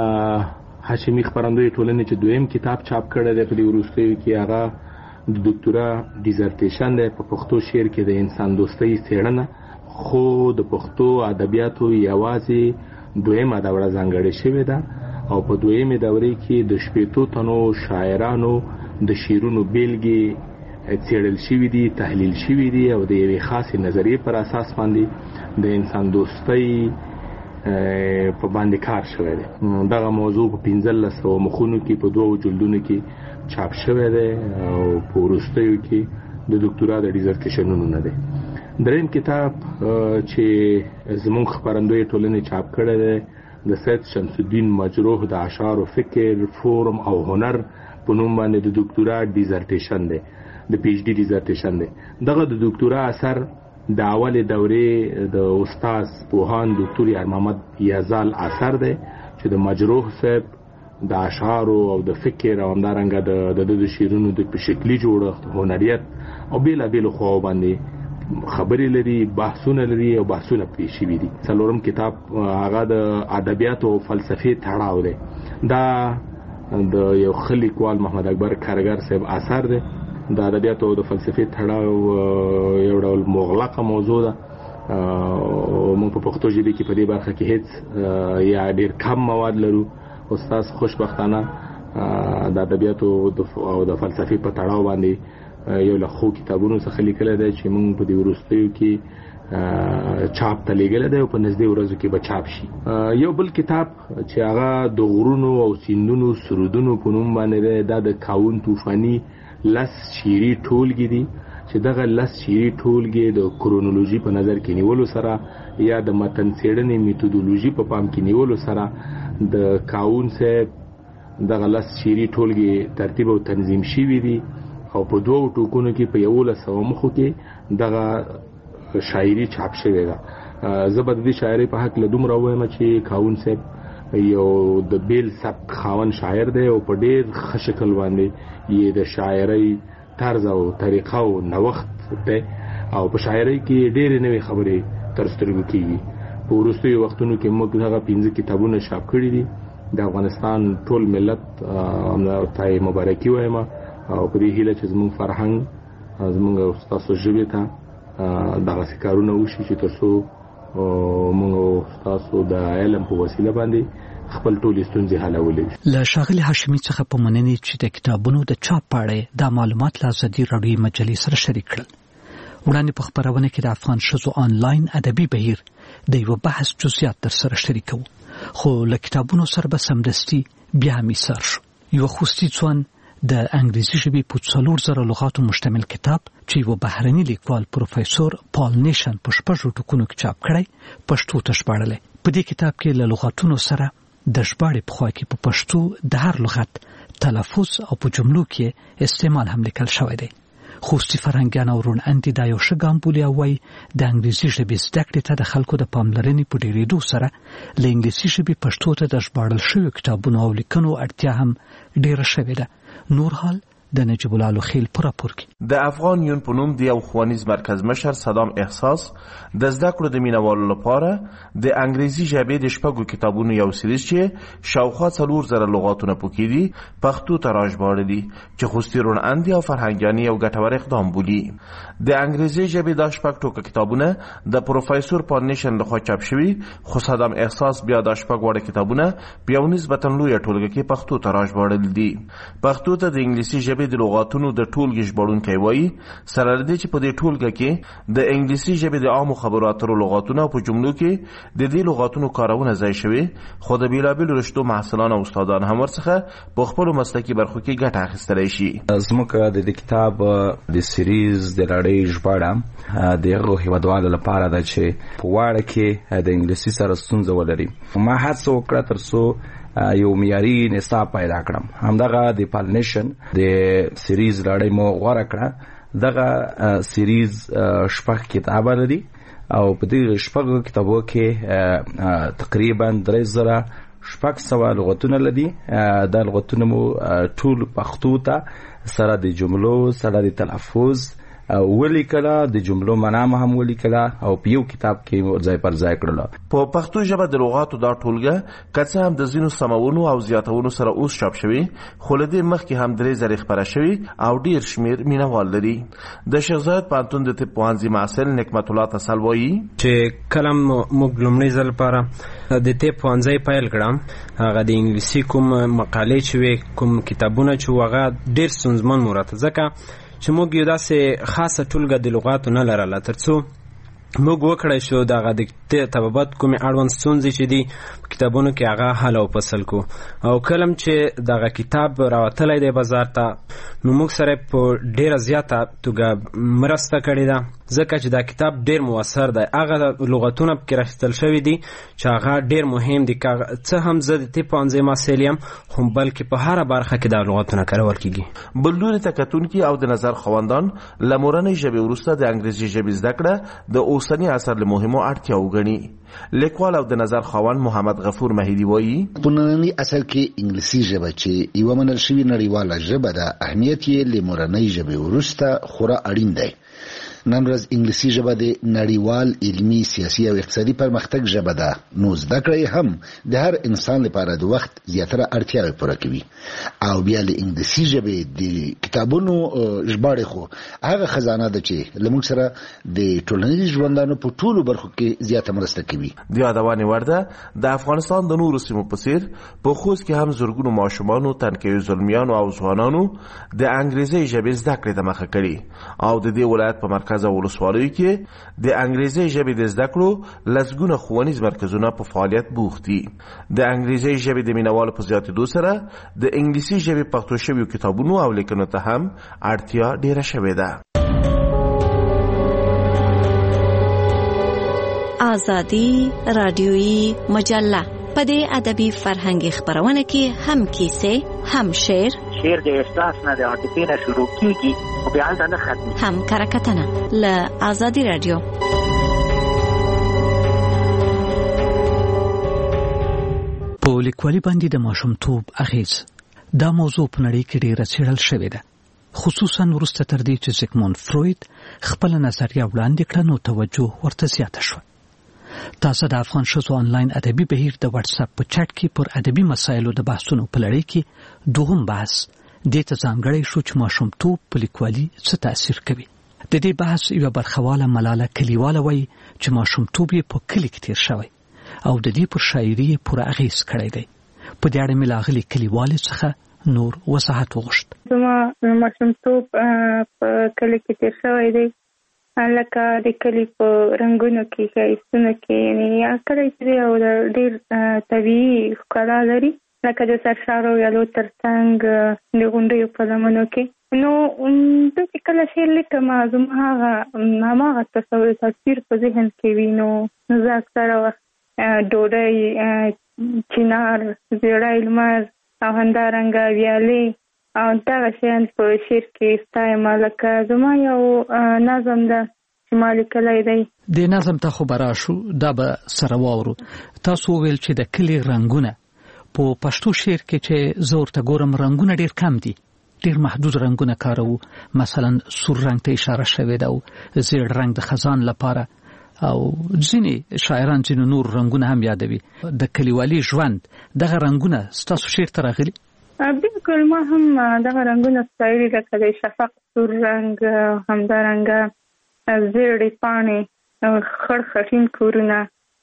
هاشمي خپرندوی ټولنې چې دویم کتاب چاپ کړی دی په دې وروستیو کې هغه د ډاکټورا ډیزرټیشن دی په پښتو شعر کې د انسان دوستۍ څېړنه. خو د پښتو ادبیاتو یوازې دویمه دوره ځانګړې شوې ده او په دویمه دوره کې د 80 تنو شاعرانو د شعرونو بیلګې څېړل شوي دي، تحلیل شوي دي او د یوې خاصې نظریې پر اساس باندې د انسان دوستۍ په باندې کار شوی دی. دغه موضوع په 1500 مخونو کې په 2 جلدونو کې چاپ شوی دی او په وروستیو کې د ډاکټورا د ډیزرټیشنونو نه دی. دریم کتاب چې زموږ خپرندوی ټولنې چاپ کړی دی د سید شمس الدین مجروح د اشعار و فکر، فورم او هنر په نوم باندې د ډاکټورا ډیزرټیشن دی، د پی ایچ ډي ډیزرټیشن دی. دغه د ډاکټورا اثر د اول دورې د استاد پوهان ډاکټر یار محمد یزال اثر دی چې د مجروح صاحب د اشعار او د فکر او همدارنګه د شعرونو د شکلي جوړښت، هنریت او بیلابیلو خواو باندې خبرې لري، بحثونه لري او بحثونه پرې شوي دي. څلورم کتاب هغه د ادبیات او فلسفې تړاو دی. دا د یو ښه لیکوال محمد اکبر کارګر صاحب اثر دی. د ادبیات او د فلسفې تړاو یو ډول مغلقه موضوع ده. موږ په پښتو ژبه کې په دې برخه کې هیڅ یا ډېر کم مواد لرو. استاد خوشبختانه د ادبیات او د فلسفې په تړاو باندې یو له خو کتابونو څخه لیکل دی چې موږ په دې وروستیو کې چاپ ته لېږلی دی او په نږدې ورځو کې به چاپ شي. یو بل کتاب چې هغه د غرونو او سیندونو سرودونو په نوم باندې دی، دا د کاون طوفاني 10 شعري ټولګې دي چې دغه 10 شعري ټولګې د کرونولوژي په نظر کې نیولو سره یا د متن څېړنې میتودولوژي په پام کې نیولو سره د کاون صاحب دغه 10 شعري ټولګې ترتیب او تنظیم شوي دي او په 2 ټوکونو کې په 1100 مخو کې دغه شاعري چاپ شوې ده. زه به د دې شاعرۍ په حق له دومره ووایم چې کاون صاحب یو د بیل سبک خاوند شاعر دی او په ډېر ښه شکل باندې یې د شاعرۍ طرز او طریقه او نوښت دی او په شاعرۍ کې ډېرې نوې خبرې تر سترګو کېږي. په وروستیو وختونو کې موږ هغه 15 کتابونه چاپ کړي دي. د افغانستان ټول ملت ته مبارکي وایم او په دې هیله چې زموږ فرهنګ زموږ ستاسو ژبې ته دغسې کارونه وشي چې تر څو موږ ستاسو د علم په وسیله باندې خپل ټولې ستونزې حلولی شو. له ښاغلي هاشمي څخه په مننې چې د کتابونو د چاپ په اړه دا معلومات له ازادي راډیو مجلې سره شریک کړل. وړاندې په خپرونه کې د افغان ښځو آنلاین ادبي بهیر د یوه بحث جزئیات درسره شریکوو، خو له کتابونو سره به سمدستي بیا هم ایثار شو. یو خوستی ځوان د انګریزي ژبې په 4000 لغاتو مشتمل کتاب چې یو بهرني لیکوال پروفیسور پال نیشن په 6 ټکونو کې چاپ کړی پښتو ته ژباړلی. په دې کتاب کې له لغاتونو سره د ژباړې په خوا کې په پښتو د هر لغت تلفظ او په جملو کې استعمال هم لیکل شوی دی. خوستی فرهنګیان او رون اندي دا یو ښه ګام بولي او وایي د انګریزي ژبې زده کړې ته د خلکو د پاملرنې په ډېرېدو سره له انګلیسي ژبې پښتو ته د ژباړل شویو کتابونو او لیکنو اړتیا هم ډېره شوې ده. نور حال د نجیب الله لوخیل پر راپور کې د افغان یون په نوم د یو ښوونیز مرکز مشر صدام احساس د زده کړو د مینوالو لپاره د انګریزي ژبې د شپږو کتابونو یو سریز چې شاوخوا 4000 لغاتونه پکې دي پښتو ته راژباړلي چې خوستی رون اندي او فرهنګیان یو ګټور اقدام بولي. د انګریزي ژبې د شپږ ټوکه کتابونه د پروفیسور پارنیشن لخوا چاپ شوي خو صدام احساس بیا د شپږ وړه کتابونه په یو نسبتا لویه ټولګه کې پښتو ته راژباړل دي. پښتو ته د انګلیسي ژبې د لغاتونو د ټولګې ژباړونکی وایي سره لري چې په دې ټولګه کې د انګلیسي ژبې د عامو خبرو اترو لغاتونه په جملو کې د دې لغاتونو کارونه ځای شوي خو د بیلابیلو رشتو محصلان او استادان هم ورڅخه په خپلو مسلکي برخو کې ګټه اخیستلی شي. زموږ د کتاب د سیریز د لړۍ ژباړه د هغو هیوادوالو لپاره ده چې په واړه کې د انګلیسي سره ستونزه ولري. ما هڅه وکړه تر څو یو معیاري نصاب پیدا کړم. همدغه د پالنیشن د سیریز لړۍ مو غوره کړه. دغه سیریز شپږ کتابه لري او په دې شپږو کتابو کې تقریبا 3600 لغتونه لري. دا لغتونه مو ټول پښتو ته سره د جملو سره د تلفظ ولیکله د جملو معنا هم ولیکله او په یو کتاب کې ځای پر ځای کړل. په پښتو ژبه د لغاتو دا ټولګه کڅه هم د زینو سمونو او زیاتونو سره اوس چاپ شوی خو له دې مخکې هم 3000 خبره شوی او ډیر شمیر مینوال لري. د شیخ زاید پانتون د طب پوهنځي محصل نعمت الله تسل وایي چې کلم موږ لومړی ځل لپاره د طب پوهنځي پیل کړم هغه د انګلیسي کوم مقالې چې کوم کتابونه چې هغه ډیر ستونزمن مراته ځکه چې موږ یو داسې خاصه ټولګه د لغاتو نه لرله تر څو موږ وکړای شو دغه د طبابت کومې اړوند ستونزې چې دي په کتابونو کې هغه حل او فصل کو او کلم چې دغه کتاب راوتلی دی بازار ته نو موږ سره په ډیره زیاته توګه مرسته کړې ده ځکه چې دا کتاب ډیر موثر دی. هغه لغتونه پکې راخیستل شوي دي چې هغه ډیر مهم دي. څه هم زه د طب پوهنځي محصل یم خو بلکې په هره برخه کې دا لغتونه کارول کیږي. بل لوري ته کتونکي او د نظر خواندان له مورنۍ ژبې وروسته د انګریزي ژبې زده کړه د اوسني عصر له مهمو اړتیاو ګڼي. لیکوال او د نظر خواند محمد غفور مهیدی وایي په ننني عصر کې انګلیسي ژبه چې یوه منل شوې نړیواله ژبه ده اهمیت یې له مورنۍ ژبې وروسته خورا اړین دی. نن ورځ انګلیسي ژبه د نړیوال علمي سیاسي او اقتصادي پرمختګ ژبه ده نو زده کړه هم د هر انسان لپاره د وخت زیاتره اړتیاوې پوره کوي او بیا له انګلیسي ژبې د کتابونو ژباړې خو هغه خزانه ده چې له موږ سره د ټولنیز ژوندانو په ټولو برخو کې زیاته مرسته کوي. د یادونې وړ ده د افغانستان د نورو سیمو په څیر په خوست کې هم زرګونو ماشومانو تنکیو زلمیانو او ځوانانو د انګریزي ژبې زده کړې ته مخه کړې او د دې ولایت په مرکز او ولسوالیو کې د انګریزي ژبې د زده کړو لسګونه ښوونیز مرکزونه په فعالیت بوخت دي. د انګریزي ژبې د مینوالو په زیاتېدو سره د انګلیسي ژبې پښتو شویو کتابونو او لیکنو ته هم اړتیا ډیره شوې ده. آزادی رادیویی مجله په دې ادبي فرهنګي خبرونه کې هم کیسې هم شعر د احساس نه د عاطفې نه شروع کیږي او بیا نه ختمي هم کرکټنه له آزادی رادیو. په لیکوالي باندې د ماشومتوب اغیز دا موضوع په نړۍ کې ډیره څېړل شوې ده خصوصا وروسته تر دې چې زیګموند فروید خپل نظریه وړاندې کړه نو توجه ورته زیاته شوه. تاسو د افغان ښځو آنلاین ادبي بهیر د واتس اپ په چټ کې پر ادبي مسایلو د بحثونو په لړۍ کې دوهم بحث دې ته ځانګړی شو چې ماشومتوب په لیکوالي څه تاثیر کوي. د دې بحث یوه برخواله ملاله کلیواله وایي چې ماشومتوب یې په کلي کې تیر شوی او د دې پر شاعري یې پوره اغېز کړی دی. په دې اړه مې له هغې کلیوالې څخه نور وضاحت وغوښت. زما ماشومتوب په کلي کې تیر شوی دی لکه د کلي په رنګونو کې ښایستونو کې یعنې کلی چې دی او ډېر طبیعي ښکلا لري لکه د سرشارو یالو ترڅنګ د غونډیو په لمنو کې. نو چې کله شعر لیکم زما هماغه تصویر په ذهن کې وي. نو زه اکثره وخت ډوډۍ، چنار، زیړی لمر او همدارنګه ویالې او دغه شیان په شعر کې ستایم. لکه زما یو نظم ده چې ما لیکلی دی. د نظم ته خو به راشو، دا به سره واورو. تاسو وویل چې د کلي رنګونه په پښتو شعر کې چې زه ورته ګورم رنګونه ډېر کم دي، ډېر محدود رنګونه کاروو. مثلا سور رنګ ته اشاره شوې ده او زیړ رنګ د خزان لپاره، او ځینې شاعران ځینې نور رنګونه هم یادوي. د کلیوالي ژوند دغه رنګونه ستاسو شعر ته راغلي؟ بالکل، ما هم دغه رنګونه ستایلي، لکه د شفق سور رنګ، همدارنګه زیړې پاڼې، خړ خټین کورونه،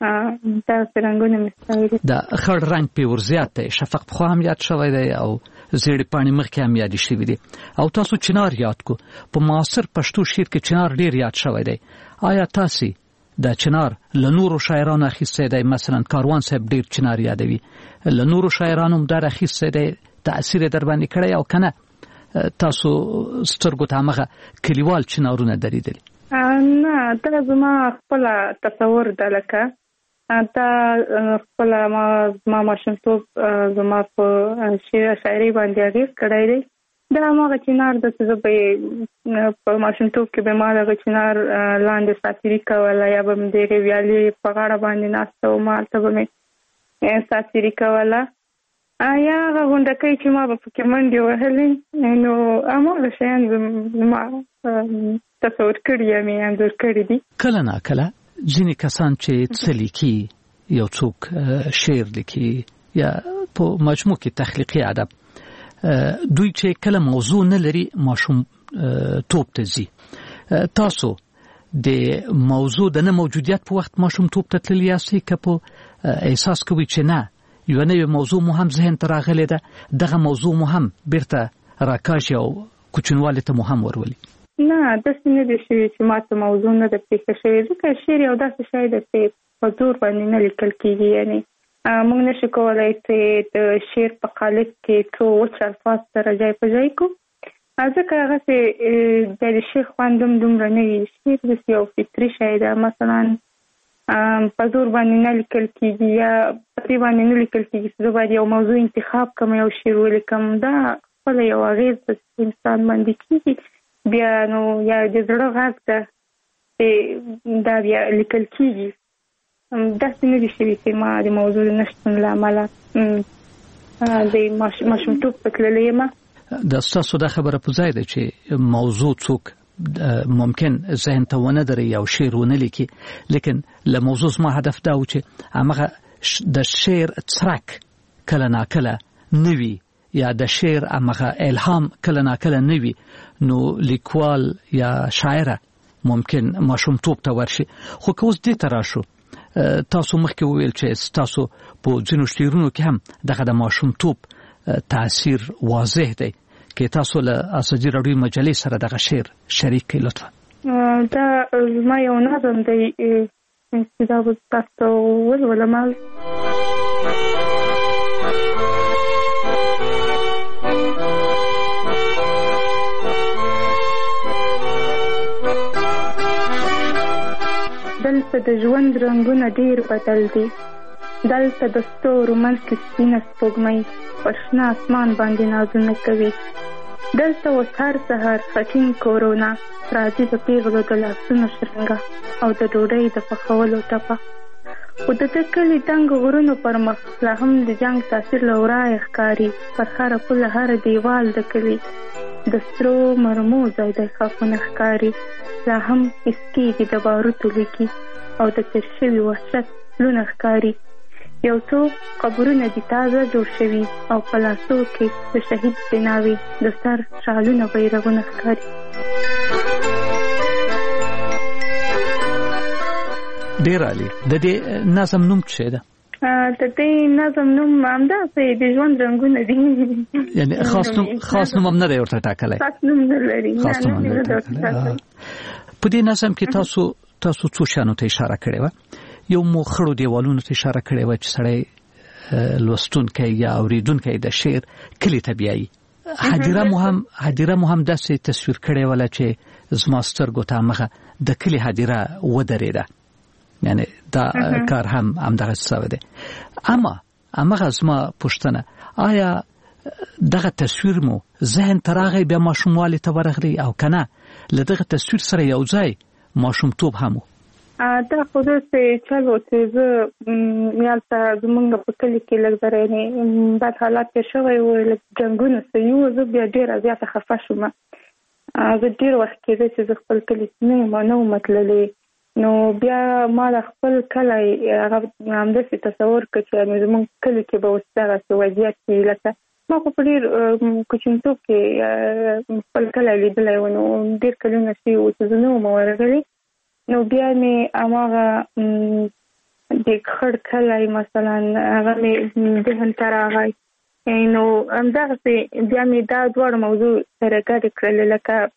دغسې رنګونه مې ستایلي. د خړ رنګ پې ورزیات دی، شفق پخوا هم یاد شوی دی او زیړې پاڼې مخکې هم یادې شوي دي. او تاسو چنار یاد کو. په معاصر پښتو شعر کې چنار ډېر یاد شوی دی. آیا تاسې د چنار له نورو شاعرانو اخیستی دی؟ مثلا کاروان صاحب ډېر چنار یادوي، له نورو شاعرانو هم در اخیستی دی، تأثیر یې در باندې کړی او که نه تاسو سترګو ته همغه کلیوال چنارونه دریدلي؟ نه، دا زما خپله تصور ده. لکه دا خپله زما ماشومتوب زما په شاعري باندې اغېز کړی دی. دا هماغه چنار ده چې زه به په ماشومتوب کې به ما دغه چنار لاندې ساتیري کوله، یا به مې د هغې ویالې په غاړه باندې ناسته وم، هلته به مې ساتیري کوله، یا هغه غونډکۍ چې ما به پکې منډې وهلې. نو هماغه شیان زما تصور کړي یا مې انځور کړي دي. کله ناکله ځینې کسان چې څه لیکي، یو څوک شعر لیکي یا په مجموع کې تخلیقي ادب، دوی چې کله موضوع نه لري ماشوم توپ ته ځي. تاسو د موضوع د نه موجودیت په وخت ماشوم توپ ته تللی یاستئ که په احساس کوئ چې نه یوه نوې موضوع مو هم ذهن ته راغلې ده، دغه موضوع مو هم بیرته راکاږي او کوچنوالي ته مو هم ورولي؟ نه، داسې نه دی شوي چې ما ته موضوع نه ده پېښه شوې، ځکه شعر یو داسې شی ده چې په زور باندې نه لیکل کېږي. یعنې موږ نشو کولی چې د شعر په قالب کې څو وچ الفاظ سره ځای په ځای کړو، ځکه هغسې د شعر خوند هم دومره نه وي. شعر داسې یو فطري شی ده، مثلا په زور باندې نه لیکل کېږي یا په دې باندې نه لیکل کېږي چې زه باید یو موضوع انتخاب کړم، یو شعر ولیکم. دا خپله یو اغېز په انسان باندې کېږي، بیا نو یا د زړه غږ ده چې دا بیا لیکل کېږي. داسې نه دي شوي چې ما د موضوع د نشتون له امله د ماشومتوب په تللی یم. د ستاسو دا خبره په ځای ده چې موضوع څوک ممکن ذهن ته ونه دري او شعر ونه لیکي، لیکن له موضوع زما هدف دا و چې همغه د شعر څرک کله ناکله نه وي یا د شعر همغه الهام کله ناکله نه وي، نو لیکوال یا شاعره ممکن ماشومتوب ته ورشي. خو که اوس دې ته راشو، تاسو مخکې وویل چې تاسو په ځینو شعرونو کې هم دغه د ماشومتوب تاثیر واضح دی. که تاسو له ازادي راډیو مجلې سره دغه شعر شریک کړئ لطفا. دا زما یو نظم دی چې دا به تاسو ولولم. دلته د ژوند رنګونه ډېر بدل دي، دلته د ستورو منځ کې سپینه سپوږمۍ په شنه اسمان باندې نازونه کوي. دلته اوس هر سهار خټین کورونه راځي د پیغلو د لاسونو شرنګه او د ډوډۍ د پخولو ټپه. خو د ده کلي دنګ غرونو پر مخ لا هم د جنګ تاثیر له ورایه ښکاري. پر هره پوله هر دیوال د کلي د سرو مرمو ځای دی خاپونه ښکاري. لا هم حس کېږي د باروتو لیکي او د تېر شوي وحشت لونه ښکاري. یو څو قبرونه دي تازه جوړ شوي او په لاسو کې د شهید بناوي د سر شالونه بیرغونه ښکاري. ډېر عالي. د دې نظم نوم څه ده؟ د دې نظم نوم همداسې د ژوند رنګونه دي. یعنی خاص نوم هم نه دی ورته ټاکلی؟ خاص نوم نه لري. په دې نظم کې تاسو څو شیانو ته اشاره کړې وه. یو مو خړو دیوالونو ته اشاره کړې وه چې سړی لوستونکي یا اوریدونکي د شعر کلی طبيعي هدیره مو هم داسې تصویر کړی ولا چې زما سترګو ته مخه د کلی هدیره ودرېده، یعنی دا کار هم دغه څه دی. اما زما پوښتنه، آیا دغه تصویر مو ذهن تراغی بیا ماشوموالی ته ورغلی او کنه له دغه تصویر سره یو ځای ماشومتوب هم؟ دا خو داسې چل و چې زه یالته زمونږ په کلي کې لږ درې بد حالات تېر شوی و، لږ جنګونه سوي وو. زه بیا ډېره زیاته خفه شوم. زه ډېر وخت کېده چې زه خپل کلي نه وم تللی، نو بیا ما د خپل کلی هغه همداسې تصور کړ چې زمونږ کلي کې به اوس دغسې وضعیت وي. لکه ما خو په ډېر کوچنیتوب کې خپل کلی لیدلی و، نو ډېر کلونه شوي وو چې زه نه وم ورغلې. نو بیا مې هماغه د خړ کلی مثلا هغه مې ذهن ته راغی، نو همدغسې بیا مې دا دواړه موضوع سره ګډې کړلې،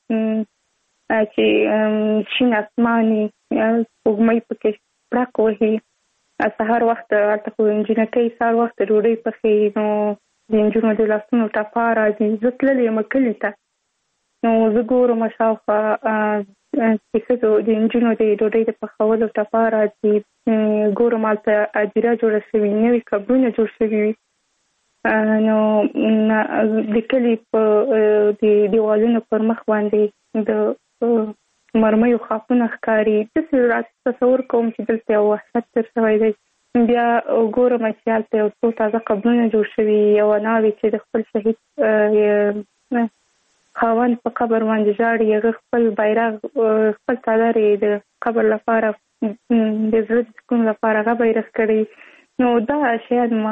لکه چې شین اسماني سپوږمۍ پکې پړق وهي، سهار وخت هلته خو نجونکۍ سهار وخت ډوډۍ پخوي، نو د نجونو د لاسونو ټپا راځي. زه تللې یم کلي ته، نو زه ګورم شاوخوا چې ښځو د نجونو د ډوډۍ د پخولو ټپا راځي، ګورم هلته هدیره جوړه شوې، نوي قبرونه جوړ شوي وي. نو د کلي په د دیوالونو پر مخ باندې د مرمیو خاپونه ښکاري. داسې تصور کوم چې دلته یو وحشت تېر شوی دی. بیا ګورم چې هلته یو څو تازه قبرونه جوړ شوي، یوه ناوې چې د خپل شهید خاوند په قبر باندې ژاړي، هغه خپل بیرغ خپل څادر یې د قبر لپاره د زړه د سکون لپاره هغه بیرغ کړی. نو دا شاید ما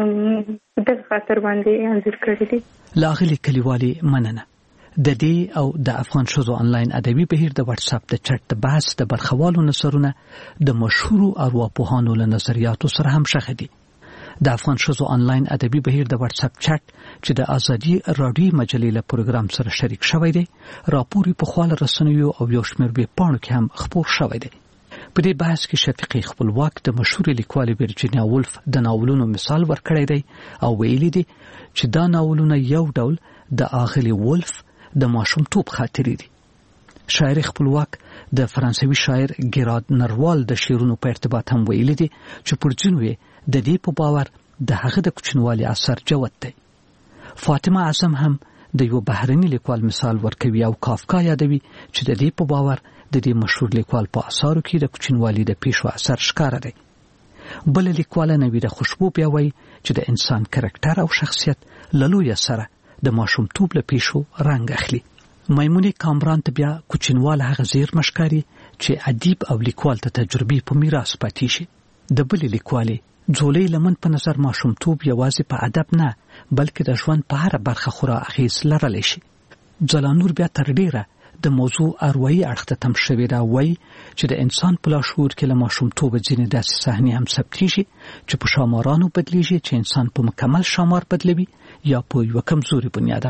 دغه خاطر باندې انځور کړی دي. لاغلي کلیوالي مننه. د دې او د افغان ښځو انلاین ادبي بهیر د واتس اپ د چټ د بحث د برخوالو نظرونه د مشهورو ارواپوهانو له نظریاتو سره هم شخه دي. د افغان ښځو انلاین ادبي بهیر د واتس اپ چټ چې د ازادي رادیو مجلې له پروګرام سره شریک شوی دی، راپوري په خواله رسنیو او یو شمېر ویبپاڼو کې هم خپور شوی دی. په دې بحث کې شفیقي خپلواک د مشهور لیکوال ورجینیا وولف د ناولونو مثال ورکړی دی او ویلي دی چې دا ناولونه یو ډول د اغلی وولف د ماشومتوب خاطرې دي. شاعر خپلواک د فرانسوي شاعر ګیراد نروال د شعرونو په ارتباط هم ویلي دي چې پر ځینو د دې په باور د هغه د کوچنوالي اثر جوت دی. فاطمه اعظم هم د یو بهرني لیکوال مثال ورکوي او کافکا یادوي چې د دې په باور د دې مشهور لیکوال په اثارو کې د کوچنوالي د پیښو اثر ښکاره دی. بل لیکوال نویده خوشبو بیا وایي چې د انسان کرکټر او شخصیت له لویه سره د ماشومتوب له پیښو رنګ اخلي. میمونې کامران ته بیا کوچنوال هغه زیرمه ښکاري چې ادیب او لیکوال ته تجربې په میراث پاتې شي. د بل لیکوالې ځولۍ لمن په نظر ماشومتوب یوازې په ادب نه بلکې د ژوند په هره برخه خورا اغیز لرلی شي. ځلانور بیا تر ډیره د موضوع اروایي اړخ ته تم شوې ده، وایي چې د انسان په لاشعور کې له ماشومتوبه ځینې داسې صحنې هم ثبتېږي چې په شامارانو بدلیږي چې انسان په مکمل شامار بدلوي یا په یوه کمزوري بنیاده.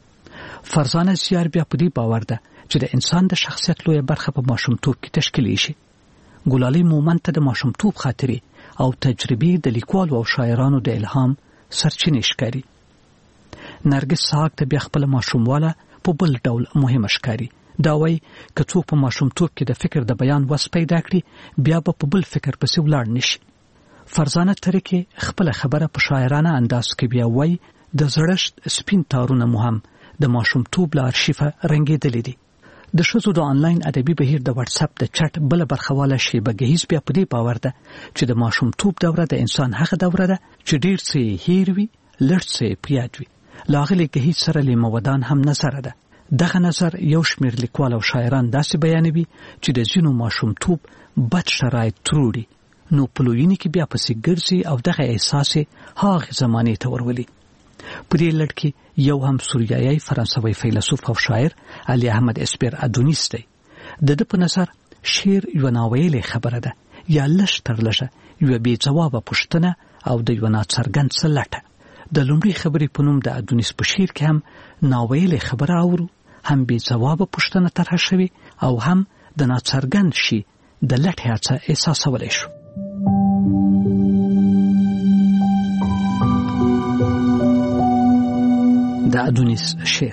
فرزانه زیار بیا په دې باور ده چې د انسان د شخصیت لویه برخه په ماشومتوب کې تشکیلی شي. ګلالۍ مومند ته د ماشومتوب خاطرې او تجربې د لیکوالو او شاعرانو د الهام سرچینې ښکاري. نرګس ساق ته بیا خپله ماشومواله په بل ډول مهمه ښکاري. دا وایي که څوک په ماشومتوب کې د فکر د بیان وس پیدا کړي بیا به په بل فکر پسې ولاړ نشي. فرزانه ترکې خپله خبره په شاعرانه انداز کې بیا وایي د زړښت سپین تارونه مو هم د ماشومتوب له ارشیفه رنګېدلي دي. د ښځو د انلاین ادبي بهیر د واتس اپ د چټ بل برخواله شیبه ګهیز بیا په دې باور ده چې د ماشومتوب دوره د انسان هغه دوره ده چې ډیر څه هیر وي، لږ څه په یاد وي. لاغلي ګهیز سره لیمودان هم نظر ده. دغه نظر یو شمېر لیکوال او شاعران داسې بیانوي چې د ځینو ماشومتوب بد شرایط تروړي، نو په لویینې کې بیا پسې ګرځي او دغه احساس هغې زمانې ته ورولي. په دې لړ کې یو هم سوریایي فرانسوي فیلسوف او شاعر علي احمد اسپیر ادونیس دی. د ده په نظر شعر یوه ناویلې خبره ده یا لږ تر لږه یوه بې ځوابه پوښتنه او د یوه ناڅرګند څه لټه. د لومړي خبرې په نوم د ادونیس په شعر کې هم ناویلې خبره اورو، هم بې ځوابه پوښتنه طرحه شوې او هم د ناڅرګند شي د لټې هڅه احساسولی شو. د ادونیس شعر.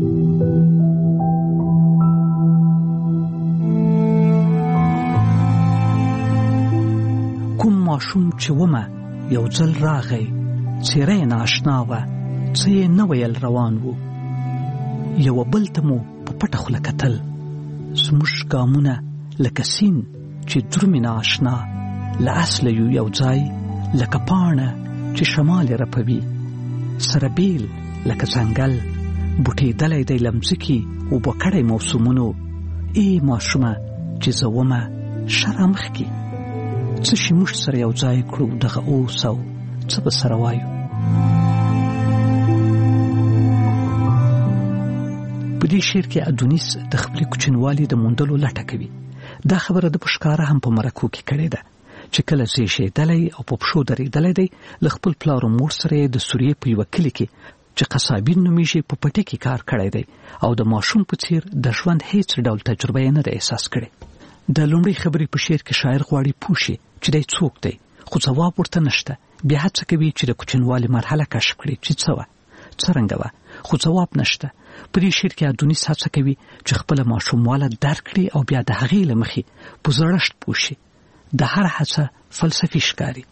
کوم ماشوم چې ومه یو ځل راغی، څېره یې نااشنا وه، څه یې نه ویل روان وو. یوه بل ته مو په پټه خوله کتل، زموږ ګامونه لکه سیند چې درومي نااشنا، له اصله یو ځای لکه پاڼه چې شمال یې رپوي، سره بیل لکه ځنګل بوټېدلی دی له مځکې اوبه کړی موسمونو. ای ماشومه چې زه ومه شره مخکې، څه شي موږ سره یو ځای کړو دغه اوس، او څه به سره وایو. په دې شعر کې ادونیس د خپلې کوچنوالي د موندلو لټه کوي. دا خبره د پښکاره هم په مرکو کې کړې ده چې کله زیږېدلی او په پښو درېدلی دی، له خپل پلار او مور سره د سوریې په یوه کلي کې چې قصابین نومیږي په پټي کې کار کړی دی، او د ماشوم په څیر د ژوند هیڅ ډول تجربه یې نه ده احساس کړې. د لومړۍ خبرې په شعر کې شاعر غواړي پوه شي چې دی څوک دی، خو ځواب ورته نشته. بیا هڅه کوي چې د کوچنوالي مرحله کشف کړي چې څه وه، څرنګه وه، خو ځواب نشته. په دې شعر کې ادونیس هڅه کوي چې خپله ماشومواله درک کړي او بیا د هغې له مخې په زړښت پوه شي. د هر هڅه فلسفي ښکاري.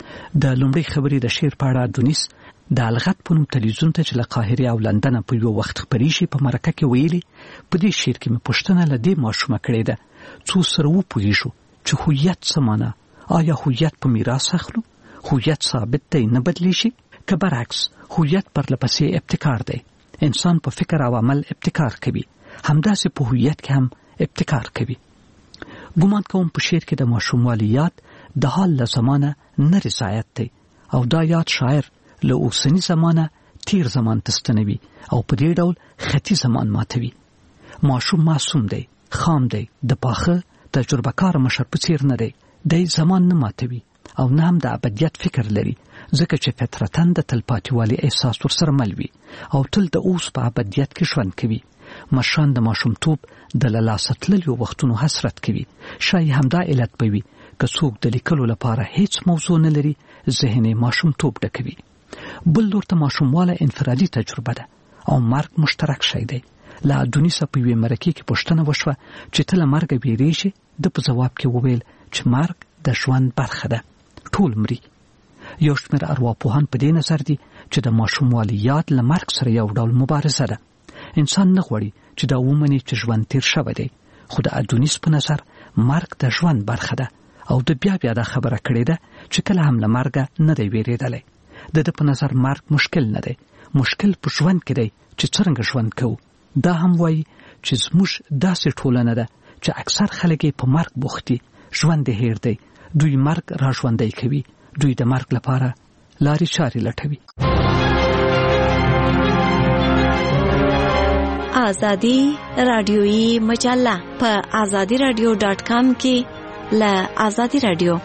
د لومړۍ خبرې د شعر په اړه ادونیس د الغت په نوم تلویزیون ته چې له قاهرې او لندنه په یو وخت خپریږي په مرکه کې ویلي، په دې شعر کې مې پوښتنه له دې ماشومه کړې ده څو سره وپوهېږو چې هویت څه معنی، آیا هویت په میراث اخلو؟ هویت ثابت دی نه بدلیږي؟ که برعکس هویت پرله پسې ابتکار دی، انسان په فکر او عمل ابتکار کوي، همداسې په هویت کې هم ابتکار کوي. ګمان کوم په شعر کې د ماشوموالي یاد د حال له زمانه نه رضایت دی، او دا یاد شاعر له اوسني زمانه تیر زمان تستنوي او په دې ډول خطي زمان ماتوي. ماشوم معصوم دی، خام دی، د پاخه تجربه کار مشر په څیر نه دی. دی زمان نه ماتوي او نه هم د ابدیت فکر لري، ځکه چې فطرتاً د تلپاتیوالي احساس ورسره مل وي او تل د اوس په ابدیت کې ژوند کوي. مشران د ماشومتوب د له لاسه تللیو وختونو حسرت کوي. شاید همدا علت به وي که څوک د لیکلو لپاره هیڅ موضوع نه لري، ذهن یې ماشومتوب ډکوي. بل لور ته ماشومواله انفرادي تجربه ده او مرګ مشترک شی دی. له ادونیسه په یوې مرکې کې پوښتنه وشوه چې ته له مرګه بیریږې؟ ده په ځواب کې وویل چې مرګ د ژوند برخه ده، ټول مري. یو شمېر ارواپوهان په دې نظر دي چې د ماشوموالي یاد له مرګ سره یو ډول مبارزه ده. انسان نه غواړي چې دا ومني چې ژوند تیر شوی دی، خو د ادونیس په نظر مرګ د ژوند برخه ده، او د بیا دا خبره کړې ده چې کله هم له مرګه نه دی ویریدلی. د ده په نظر مرګ مشکل نه دی، مشکل په ژوند کې دی چې څرنګه ژوند کوو. دا هم وایي چې زموږ داسې ټولنه ده چې اکثر خلک یې په مرګ بوخت دي، ژوند یې هیر دی. دوی مرګ را ژوندی کوي، دوی د مرګ لپاره لارې چارې لټوي. آزادی رادیویی مجله په azadiradio.com کې له آزادی رادیو.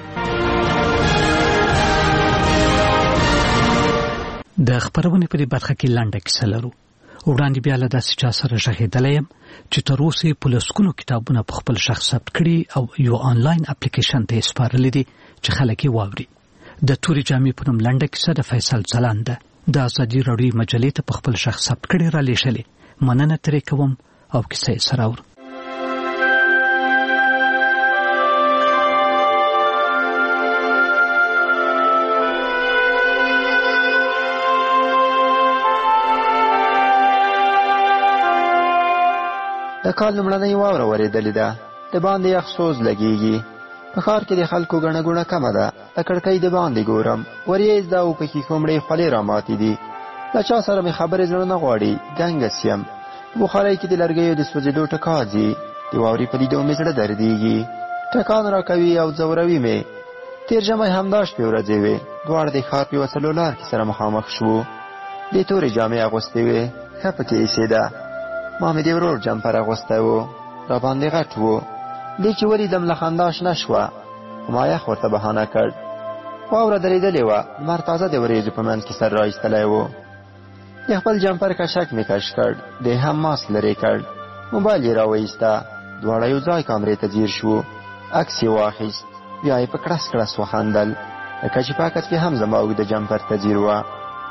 د خبرونې په دې برخه کې لنډه کیسه لرو. وړاندې بیا له داسې چا سره غږېدلی یم چې تر اوسه یې په لسګونو کتابونه په خپل شخص ثبت کړي او یو آنلاین اپلیکیشن ته یې سپارلی دي چې خلک یې واوري. د تورې جامې په نوم لنډه کیسه د فیصل ځلاند ده. د ازادي راډیو مجلې ته په خپل شخص ثبت کړي را لېږلې. مننه ترې کوم او کیسه یې سره اورو. د کال لومړنۍ واوره ورېدلې ده، د باندې یخ سوز لګېږي. په ښار کې د خلکو ګڼه ګوڼه کمه ده. د کړکۍ د باندې ګورم، وریځ ده او پکې کومړې خولې راماتې دي. له چا سره مې خبرې زړه نه غواړي، ګنګس یم. بخارۍ کې د لرګیو د سوځېدو ټکاځي، د واورې په لیدو مې زړه دردېږي. ټکان راکوي او ځوروي مې. تېر ژمی همدا شپې ورځې وې، دواړه د ښار په یوه څلور کې سره مخامخ شوو. د تورې جامې اغوستې وې، ښه پکې ایسېده. ما مې د ورور جمپر اغوستی و، را باندې غټ و. دې چې ولیدم له خندا شنه شوه، خو ما یخ ورته بهانه کړ. واوره درېدلې وه، لمر تازه د وریځو په منځ کې سر را ایستلی و. د خپل جمپر کشک مې کش کړ، دی هم ماسک لرې کړ. موبایل یې را وایسته، دواړه یو ځای کامرې ته ځیر شو. عکس یې واخیست، بیا یې په کړس کړس وخندل، لکه چې په عکس کې هم زما اوږده جمپر ته ځیر وه.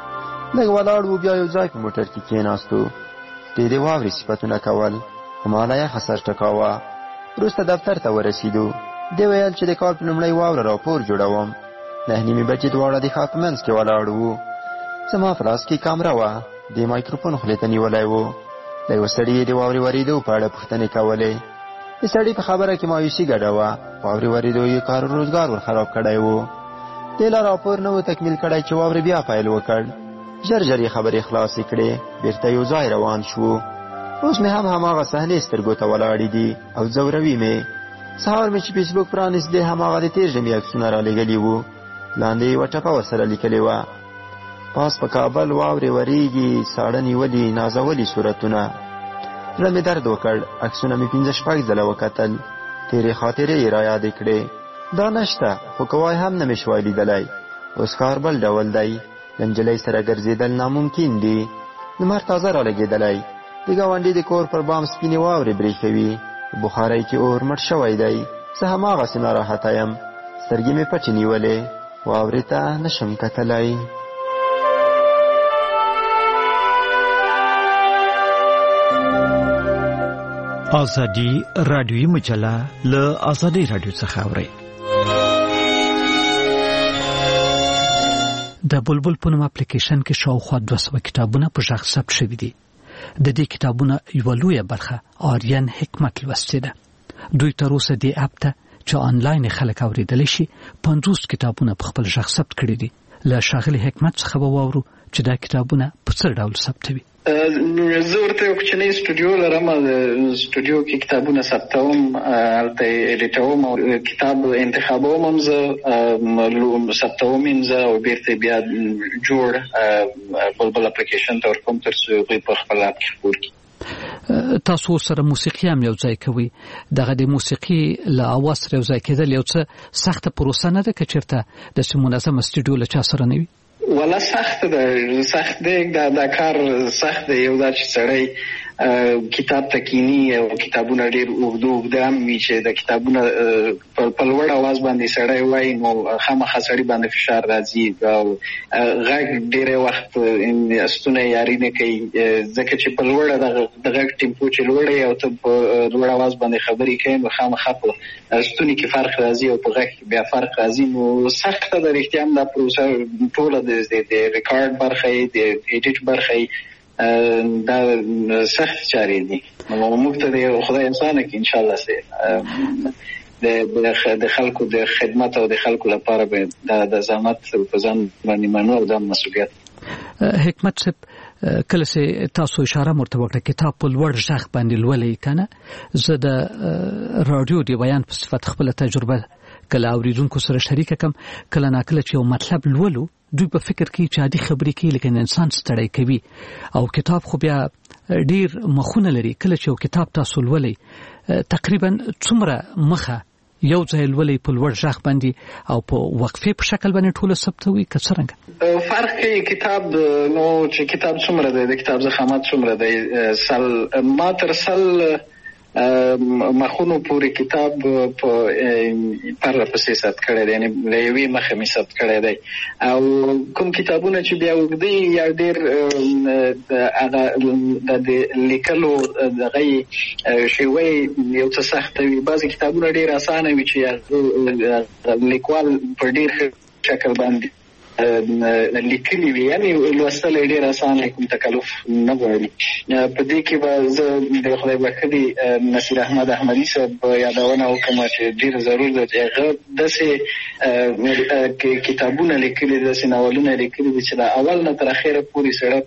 لږ ولاړ و، بیا یو ځای په موټر کې کېناستو. د واورې صفتونه کول، په ماله یخه سر ټکاوه. وروسته دفتر ته ورسېدو. دی ویل چې د کال په لومړۍ واوره راپور جوړوم. 9:30 بجې دواړه د ښار په منځ کې ولاړ وو. زما په لاس کې کامره وه، د مایکروفون خولې ته نیولی و. له یوه سړي یې د واورې ورېدو په اړه پوښتنې کولې. د سړي په خبره کې مایوسي ګډه وه. واورې ورېدو یې کار و روزګار ور خراب کړی و. دی لا راپور نه و تکمیل کړی چې واورې بیا پیل وکړ. ژر ژر یې خبرې خلاصې کړې. بېرته یو ځای روان شو. اوس مې هم هماغه صحنې سترګو ته ولاړې دي او ځوروي مې. سهار مې چې فیسبوک پرانیست، دی هماغه د تېر ژمي عکسونه رالېږلي وو. لاندې یې یوه ټپه ورسره لیکلې وه: پاس په کابل واورې ورېږي، ساړه نیولي نازولي صورتونه. زړه مې درد وکړ. عکسونه مې 5-6 ځله وکتل. تېرې خاطرې یې رایادې کړې. دا نشته، خو کوای هم نه مې شوای لیدلی. اوس کار بل ډول دی. له نجلۍ سره ګرځېدل ناممکن دي. لمر تازه رالګېدلی. د ګاونډي د کور پر بام سپینې واورې برېښوي. بخارۍ کې اور مړ شوی دی. زه هماغسې ناراحته یم. سترګې مې پټې نیولې. واورې ته نشم کتلی. ازادي رادیوي مجله له ازادي رادیو څخه اورئ. د بلبل په نوم اپلیکیشن کې شاوخوا 200 کتابونه په ژغ ثبت شوي دي. د دې کتابونه یوه لویه برخه آریان حکمت لوستې ده. دوی تر اوسه دې اپ ته چې آنلاین خلک اوریدلی شي 50 کتابونه په خپل ژغ ثبت کړي دي. له ښاغلي حکمت څخه به واورو چې دا کتابونه په څه ډول ثبتوي. زه ورته یو کوچنی سټوډیو لرم. سټوډیو کې کتابونه ثبتوم، هلته ایډیټوم او کتاب انتخابوم هم زه، ثبتوم هم زه او بیرته بیا جوړ بلبل اپلیکیشن ته ورکوم تر څو هغوی په خپل اپ کې خپور کړي. تاسو سره موسیقي هم یو ځای کوي. دغه د موسیقي له اواز سره یو ځای کېدل یو څه سخته پروسه نه ده که چېرته داسې منظمه سټوډیو له چا سره نه وي؟ ولا سخت ده، سخت دی. دا کار سخت دی. یو دا چې سړی کتاب ته کینی او کتابونه ډېر اوږده هم وي چې د کتابونه په لوړ اواز باندې سړی وایي نو خامخا سړي باندې فشار راځي او غږ ډېری وخت ستونه یاري نه کوي، ځکه چې په لوړه د غږ ټیمپو چې لوړه او ته په لوړ اواز باندې خبرې کوي نو خامخا په ستوني کې فرق راځي او په غږ کې بیا فرق راځي. نو سخته ده رښتیا هم دا پروسه ټوله د ریکارډ برخه یې د ایډیټ برخه یې دا سخت چارې دي. موږ ته د خدای انسانه کې انشاءالله سي د خلکو د خدمت او د خلکو لپاره به د زحمت په ځان باندې منو او د مسؤلیت. حکمت صاحب کله چې تاسو اشاره مرته وکړه کتاب په لوړ ژغ باندې لولئ کنه، زه د رادیو د بیان په صفت خپل تجربه کله اوریدونکو سره شریک کم. کله ناکله چې یو مطلب لولو دوی په فکر کې چې عادي خبرې کوي لیکن انسان ستړی کوي او کتاب خو بیا ډیر مخونه لري. کله چې یو کتاب تاسو لولئ تقریبا څومره مخه یو ځای لولئ په لوړ ژغ باندې او په وقفې په شکل باندې ټوله ثبتوي که څرنګه؟ فرق کوي کتاب نو چې کتاب څومره دی، د کتاب ضخامت څومره دی. ما تر سل مخونو پورې کتاب په پرله پسې ثبت کړی دی، یعنی له یوې مخه مې ثبت کړی دی. او کوم کتابونه چې بیا اوږده یا ډېر هغه د لیکلو دغه شیوه یو څه سخته وي، بعضې کتابونه ډېر اسانه وي چې لیکوال په ډېر ښه شکل باندې لیکلي وي، یعنی لوستل یې ډېر اسانه، کوم تکلف نه غواړي. په دې کې به زه د خدای بښلي نصیر احمد احمدي صاحب یادونه وکړم چې ډېر ضرور ده چې هغه داسې کتابونه لیکلي دي، داسې ناولونه لیکلي دي چې د اول نه تر اخره پورې سړی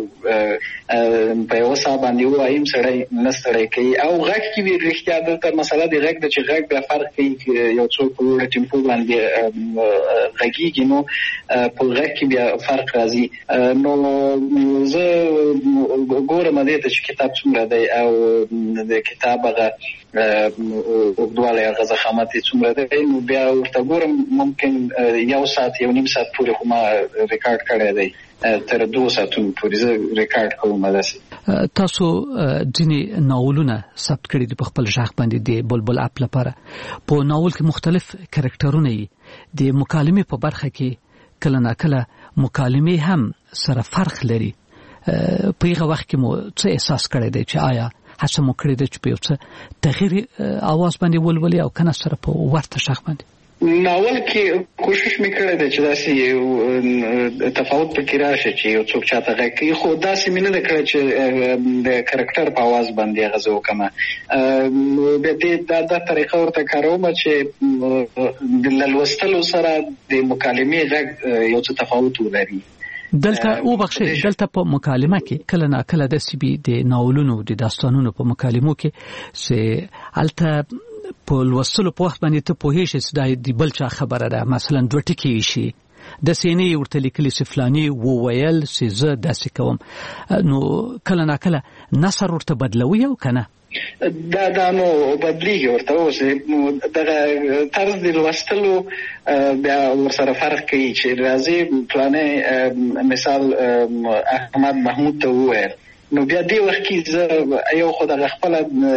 په یوه ساه باندې ووایم سړی نه ستړی کوي. او غږ کې وي رښتیا دلته مسله د غږ ده چې غږ بیا فرق کوي، یو څوک په لوړه ټیمپو باندې غږیږي نو په غږ کې بیا فرق راځي. نو زه ګورم دې ته چې کتاب څومره دی او د کتاب هغه اوږدوالی هغه ضخامت یې څومره دی، نو بیا ورته ګورم. ممکن 1 ساعت 1.5 ساعت پورې خو ما ریکارډ کړی دی، تر 2 ساعتونو پورې زه ریکارډ کوم. داسې تاسو ځینې ناولونه ثبت کړي دي په خپل ژغ باندې د بلبل اپ لپاره. په ناول کې مختلف کرکټرونه یې د مکالمې په برخه کې کله ناکله مکالمې هم سره فرق لري. په هغه وخت کې مو څه احساس کړی دی چې آیا هڅه مو کړې ده چې په یو څه تغییر اواز باندې ولولي او کنه سره په ورته شخ باندې؟ ناول کې کوشش میکړی دی چې داسې یو تفاوت پکې راشي چې یو څوک چاته غږ کوي، خو داسې مې نه ده کړی چې د کرکټر په اواز باندې هغه زه وکړم. بیا دا طریقه ورته کاروم چې د لوستلو سره د مکالمې غږ یو څه تفاوت ولري. دلته دلته په مکالمه کې کله نا کله د سیبي د ناولونو د داستانونو په مکالمو کې چې الته په لوستلو په وخت باندې ته پوهیږي چې دا د بل چا خبره ده، مثلا دوه ټکي شي د سینې ورته لیکلي چې فلاني وویل چې زه داسې کوم، نو کله نا کله نثر ورته بدلوي او کنه دا نو بدلیږي ورته اوس دغه طرز د لوستلو بیا ورسره فرق کوي چې راځي پلانې مثال احمد محمود ته وویل، نو بیا دې وخت کې زه یو خو دغه خپل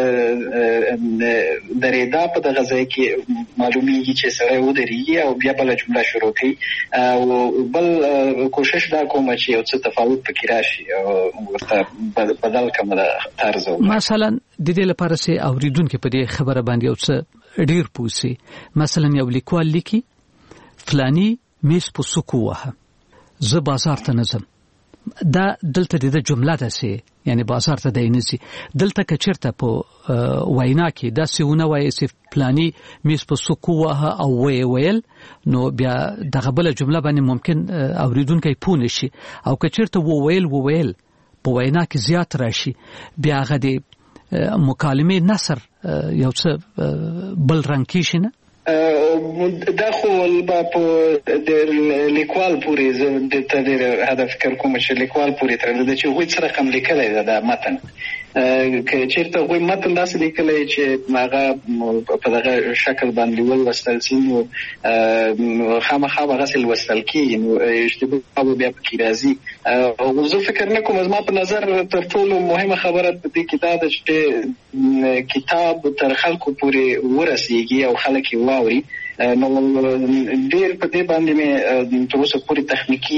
درېدا په دغه ځای کې معلومیږي چې سړی ودرېږي او بیا بله جمله شروع کوي او بل کوشش دا کوم چې یو څه تفاوت پکې راشي او ورته بدل کړم د طرز. مثلا د دې لپاره چې اوریدونکي په دې خبره باندې یو څه ډیر پوسي، مثلا یو لیکوال لیکي فلانی میز په سکو وه زه بازار ته نظم، دا دلته د جمله ده سي یعنی بازار ته دی نسی، دلته کچرته په وینا کې دا سونه وایي چې پلاني میز په سکو وه او ویل، نو بیا دغه بل جمله باندې ممکن اوریدونکي پونه شي، او کچرته وویل په وینا کې زیات راشي، بیا هغه د مکالمې نثر یو څه بل رنګ کې شي نه. دا خو په د لیکوال پورې زه د تدیر هدف فکر کوم چې لیکوال پورې تر دې چې هغوی څه رقم لیکلی ده د متن، که چېرته هغوی متن داسې لیکلی چې هغه په دغه شکل باندې ولوستل سي نو خامخا به هغسې لوستل کېږي، نو اشتباه به بیا پکې راځي. زه فکر نه کوم، زما په نظر تر ټولو مهمه خبره په دې کې دا ده چې کتاب تر خلکو پورې ورسېږي او خلک یې واوري. نو ډېر په دې باندې مې تر اوسه پورې تخنیکي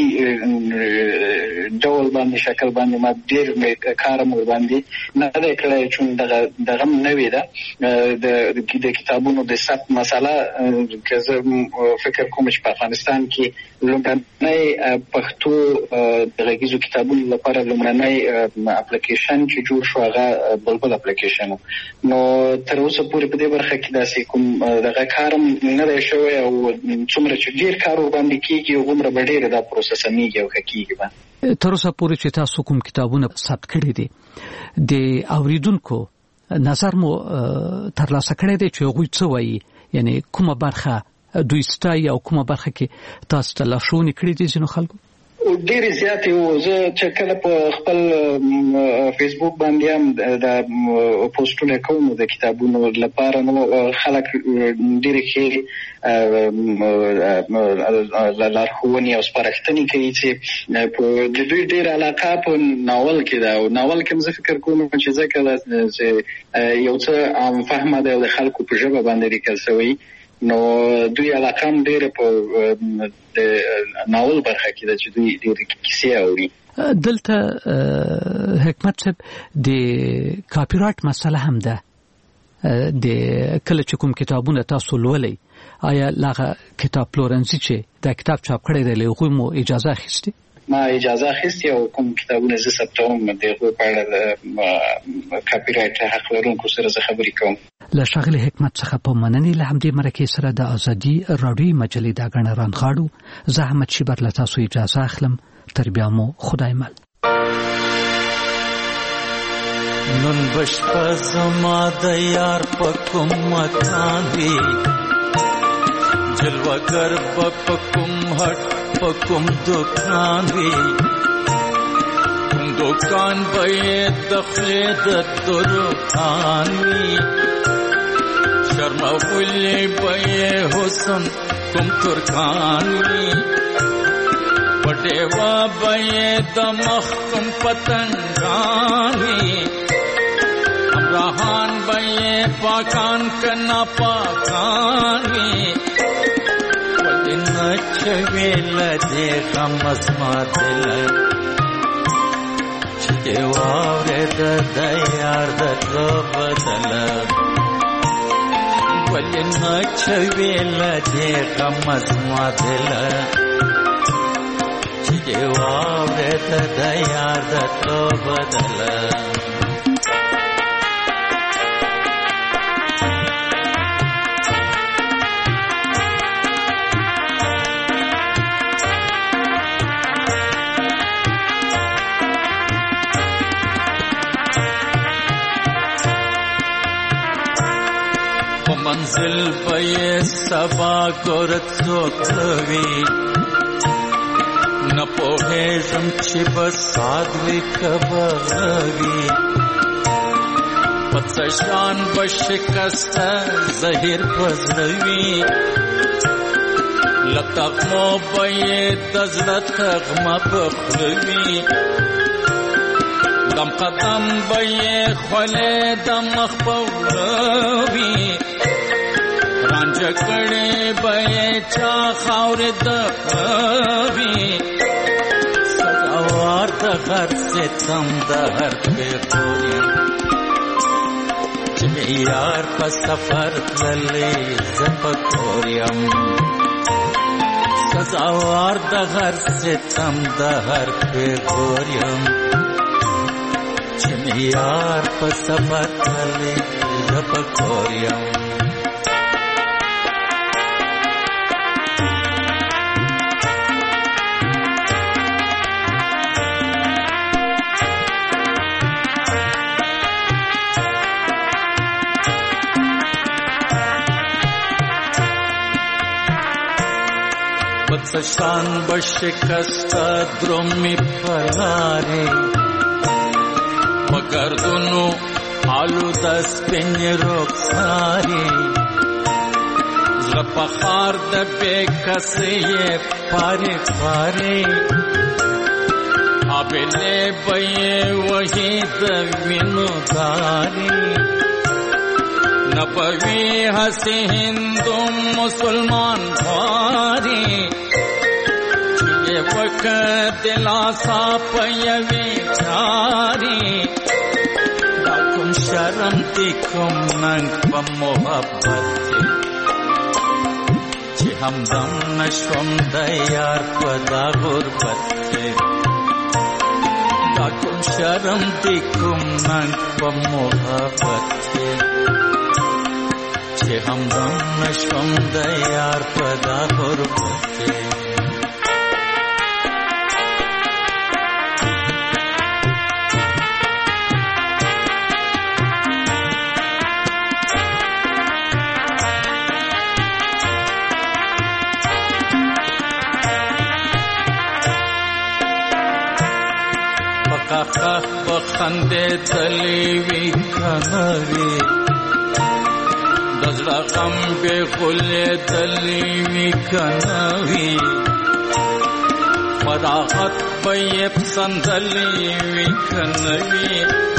ډول باندې شکل باندې ما ډېر کار مو باندې نه دی کړی، چون دغه نوې ده د کتابونو د ثبت مسله، که زه فکر کوم چې په افغانستان کې لومړنی پښتو د غږیزو کتابونو لپاره لومړنی اپلیکیشن چې جوړ شو هغه بلبل اپلیکیشن، نو تر اوسه پورې په دې برخه کې داسې کوم دغه کارم نه دی شوی، او څومره چې ډېر کار ورباندې کېږي هغومره به ډېره دا پروسه سمیږي او ښه کېږي به. تر اوسه پورې چې تاسو کوم کتابونه ثبت کړي دي د اوریدونکو نظر مو ترلاسه کړی دی چې هغوی څه وایي، یعنی کومه برخه دوی ستایي او کومه برخه کې تاسو ته لارښوونې کړي دي ځینو خلکو؟ ډېرې زیاتې وو. زه چې کله په خپل فیسبوک باندې هم د پوسټونه کوم د کتابونو لپاره، نو خلک ډېرې ښې لارښوونې او سپارښتنې کوي چې د دوی ډېره علاقه په ناول کې ده، او ناول کې هم زه فکر کوم چې ځکه چې یو څه عام فهمه ده او د خلکو په ژبه باندې لیکل شوی، نو دوی علاقه هم ډېره په د ناول برخه کې ده چې دوی ډېرې کیسې اوري. دلته حکمت صاحب د کاپی رایټ مسله هم ده، د کله چې کوم کتابونه تاسو لولئ آیا لاغه کتاب پلورنځي چې دا کتاب چاپ کړی دی له هغوی مو اجازه اخیستې؟ ما اجازه اخیستې او کوم کتابونه زه ثبتوم د هغوی په اړه د کاپی رایټ حق لرونکو سره زه خبرې کوم. له ښاغلي حکمت څخه په مننې له همدې مرکې سره د ازادي راډیویي مجلې دا ګڼه رانغاړو. زه احمد شیبر له تاسو اجازه اخلم، تر بیا مو خدای مل. نن بشپه زما د یار په کوم مکان وي، جلوگر په کوم هټ په کوم دکان وي، کوم دکان به د خلې د دروخان وي، شرمولی به حسن کوم ترکان وي، پټیوا به د مخ کوم پتنګان وي، امراحان به پاکان کنا پاکان وي، ولنه چویل دی غم از ما دل چې واورید د یار د تلو بدل ولنه چویل دی غم از ما دل چې واورید د یار د تلو بدل منزل به سبا ګورت څوکوي نه پوهېږم چې به ساد وي که به غوي په څه شان به شکسته زهیر په زړه وي له تغمو به یې د زړه تغمه په خوله وي دم قدم به یې خولې د مخ په وړه وي رانجه کړې به یې چا خاورې د وي سزاوار د هر ستم د هر پېغور یم چې مې یار په سفر تللی زه په کور یم سزاوار د هر ستم د هر پېغور یم چې مې یار په سفر تللی زه په کور یم شان بشکستا درومی پلاری مگردونو حالو دست پین رخساری زپخار د بے کسی پاری پاری آبیلے بئی وحی د وینو داری نبوی ہسی ہندو مسلمان بھاری وقت دلاسا پیوی چاری دا کم شرم تی کم ننگ پا محبت چی همدم نشوم دا یار پا دا غربت دا کم شرم تی کم ننگ پا محبت چی همدم نشوم دا یار پا دا غربت خخ بخنده تلیوی کنوی دزړه غم به غلې تلیوی کنوی فراغت به پسندلیوی کنوی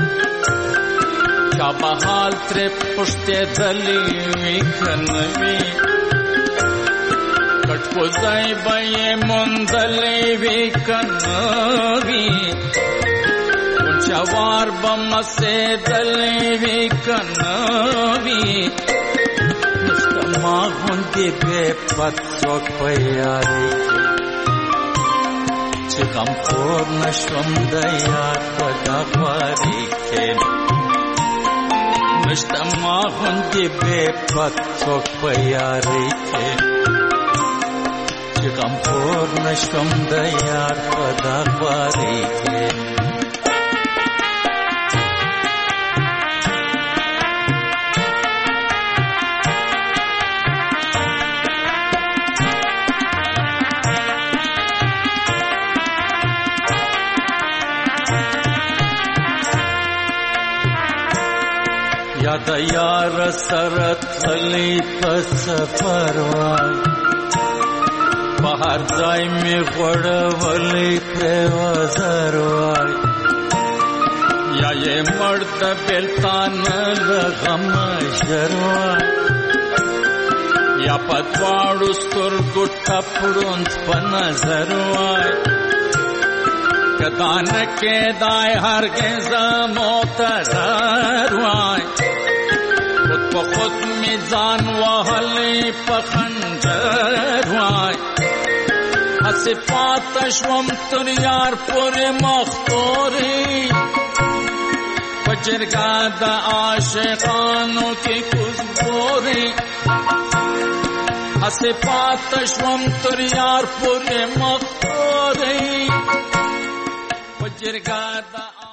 چا بحال تر پشته تلیوی کنوی کټ کوزای به مندلیوی کنوی جوار بم سے دلوی کنوی مستما ہوندی بے پتو پیاری چی غم خور نشم دیار پدا خواری کے مستما ہوندی بے پتو پیاری کے چی غم خور نشم دیار پدا خواری کے یاد یار سرت خلی پس پروای بهر ځای می غړولې پروازر وای یا یې مرد بلتان لغم شروای یا پدواړو سترګو ټپړوند په نظر وای کدان کې دای هرگز معتذر وای خود په خود میزان وهلې په خنجر وای هسې پاته شوم تر یار پورې مختورې په جرګه د عاشقانو کې کوزګورې هسې پاته شوم تر یار پورې مختورې په جرګه د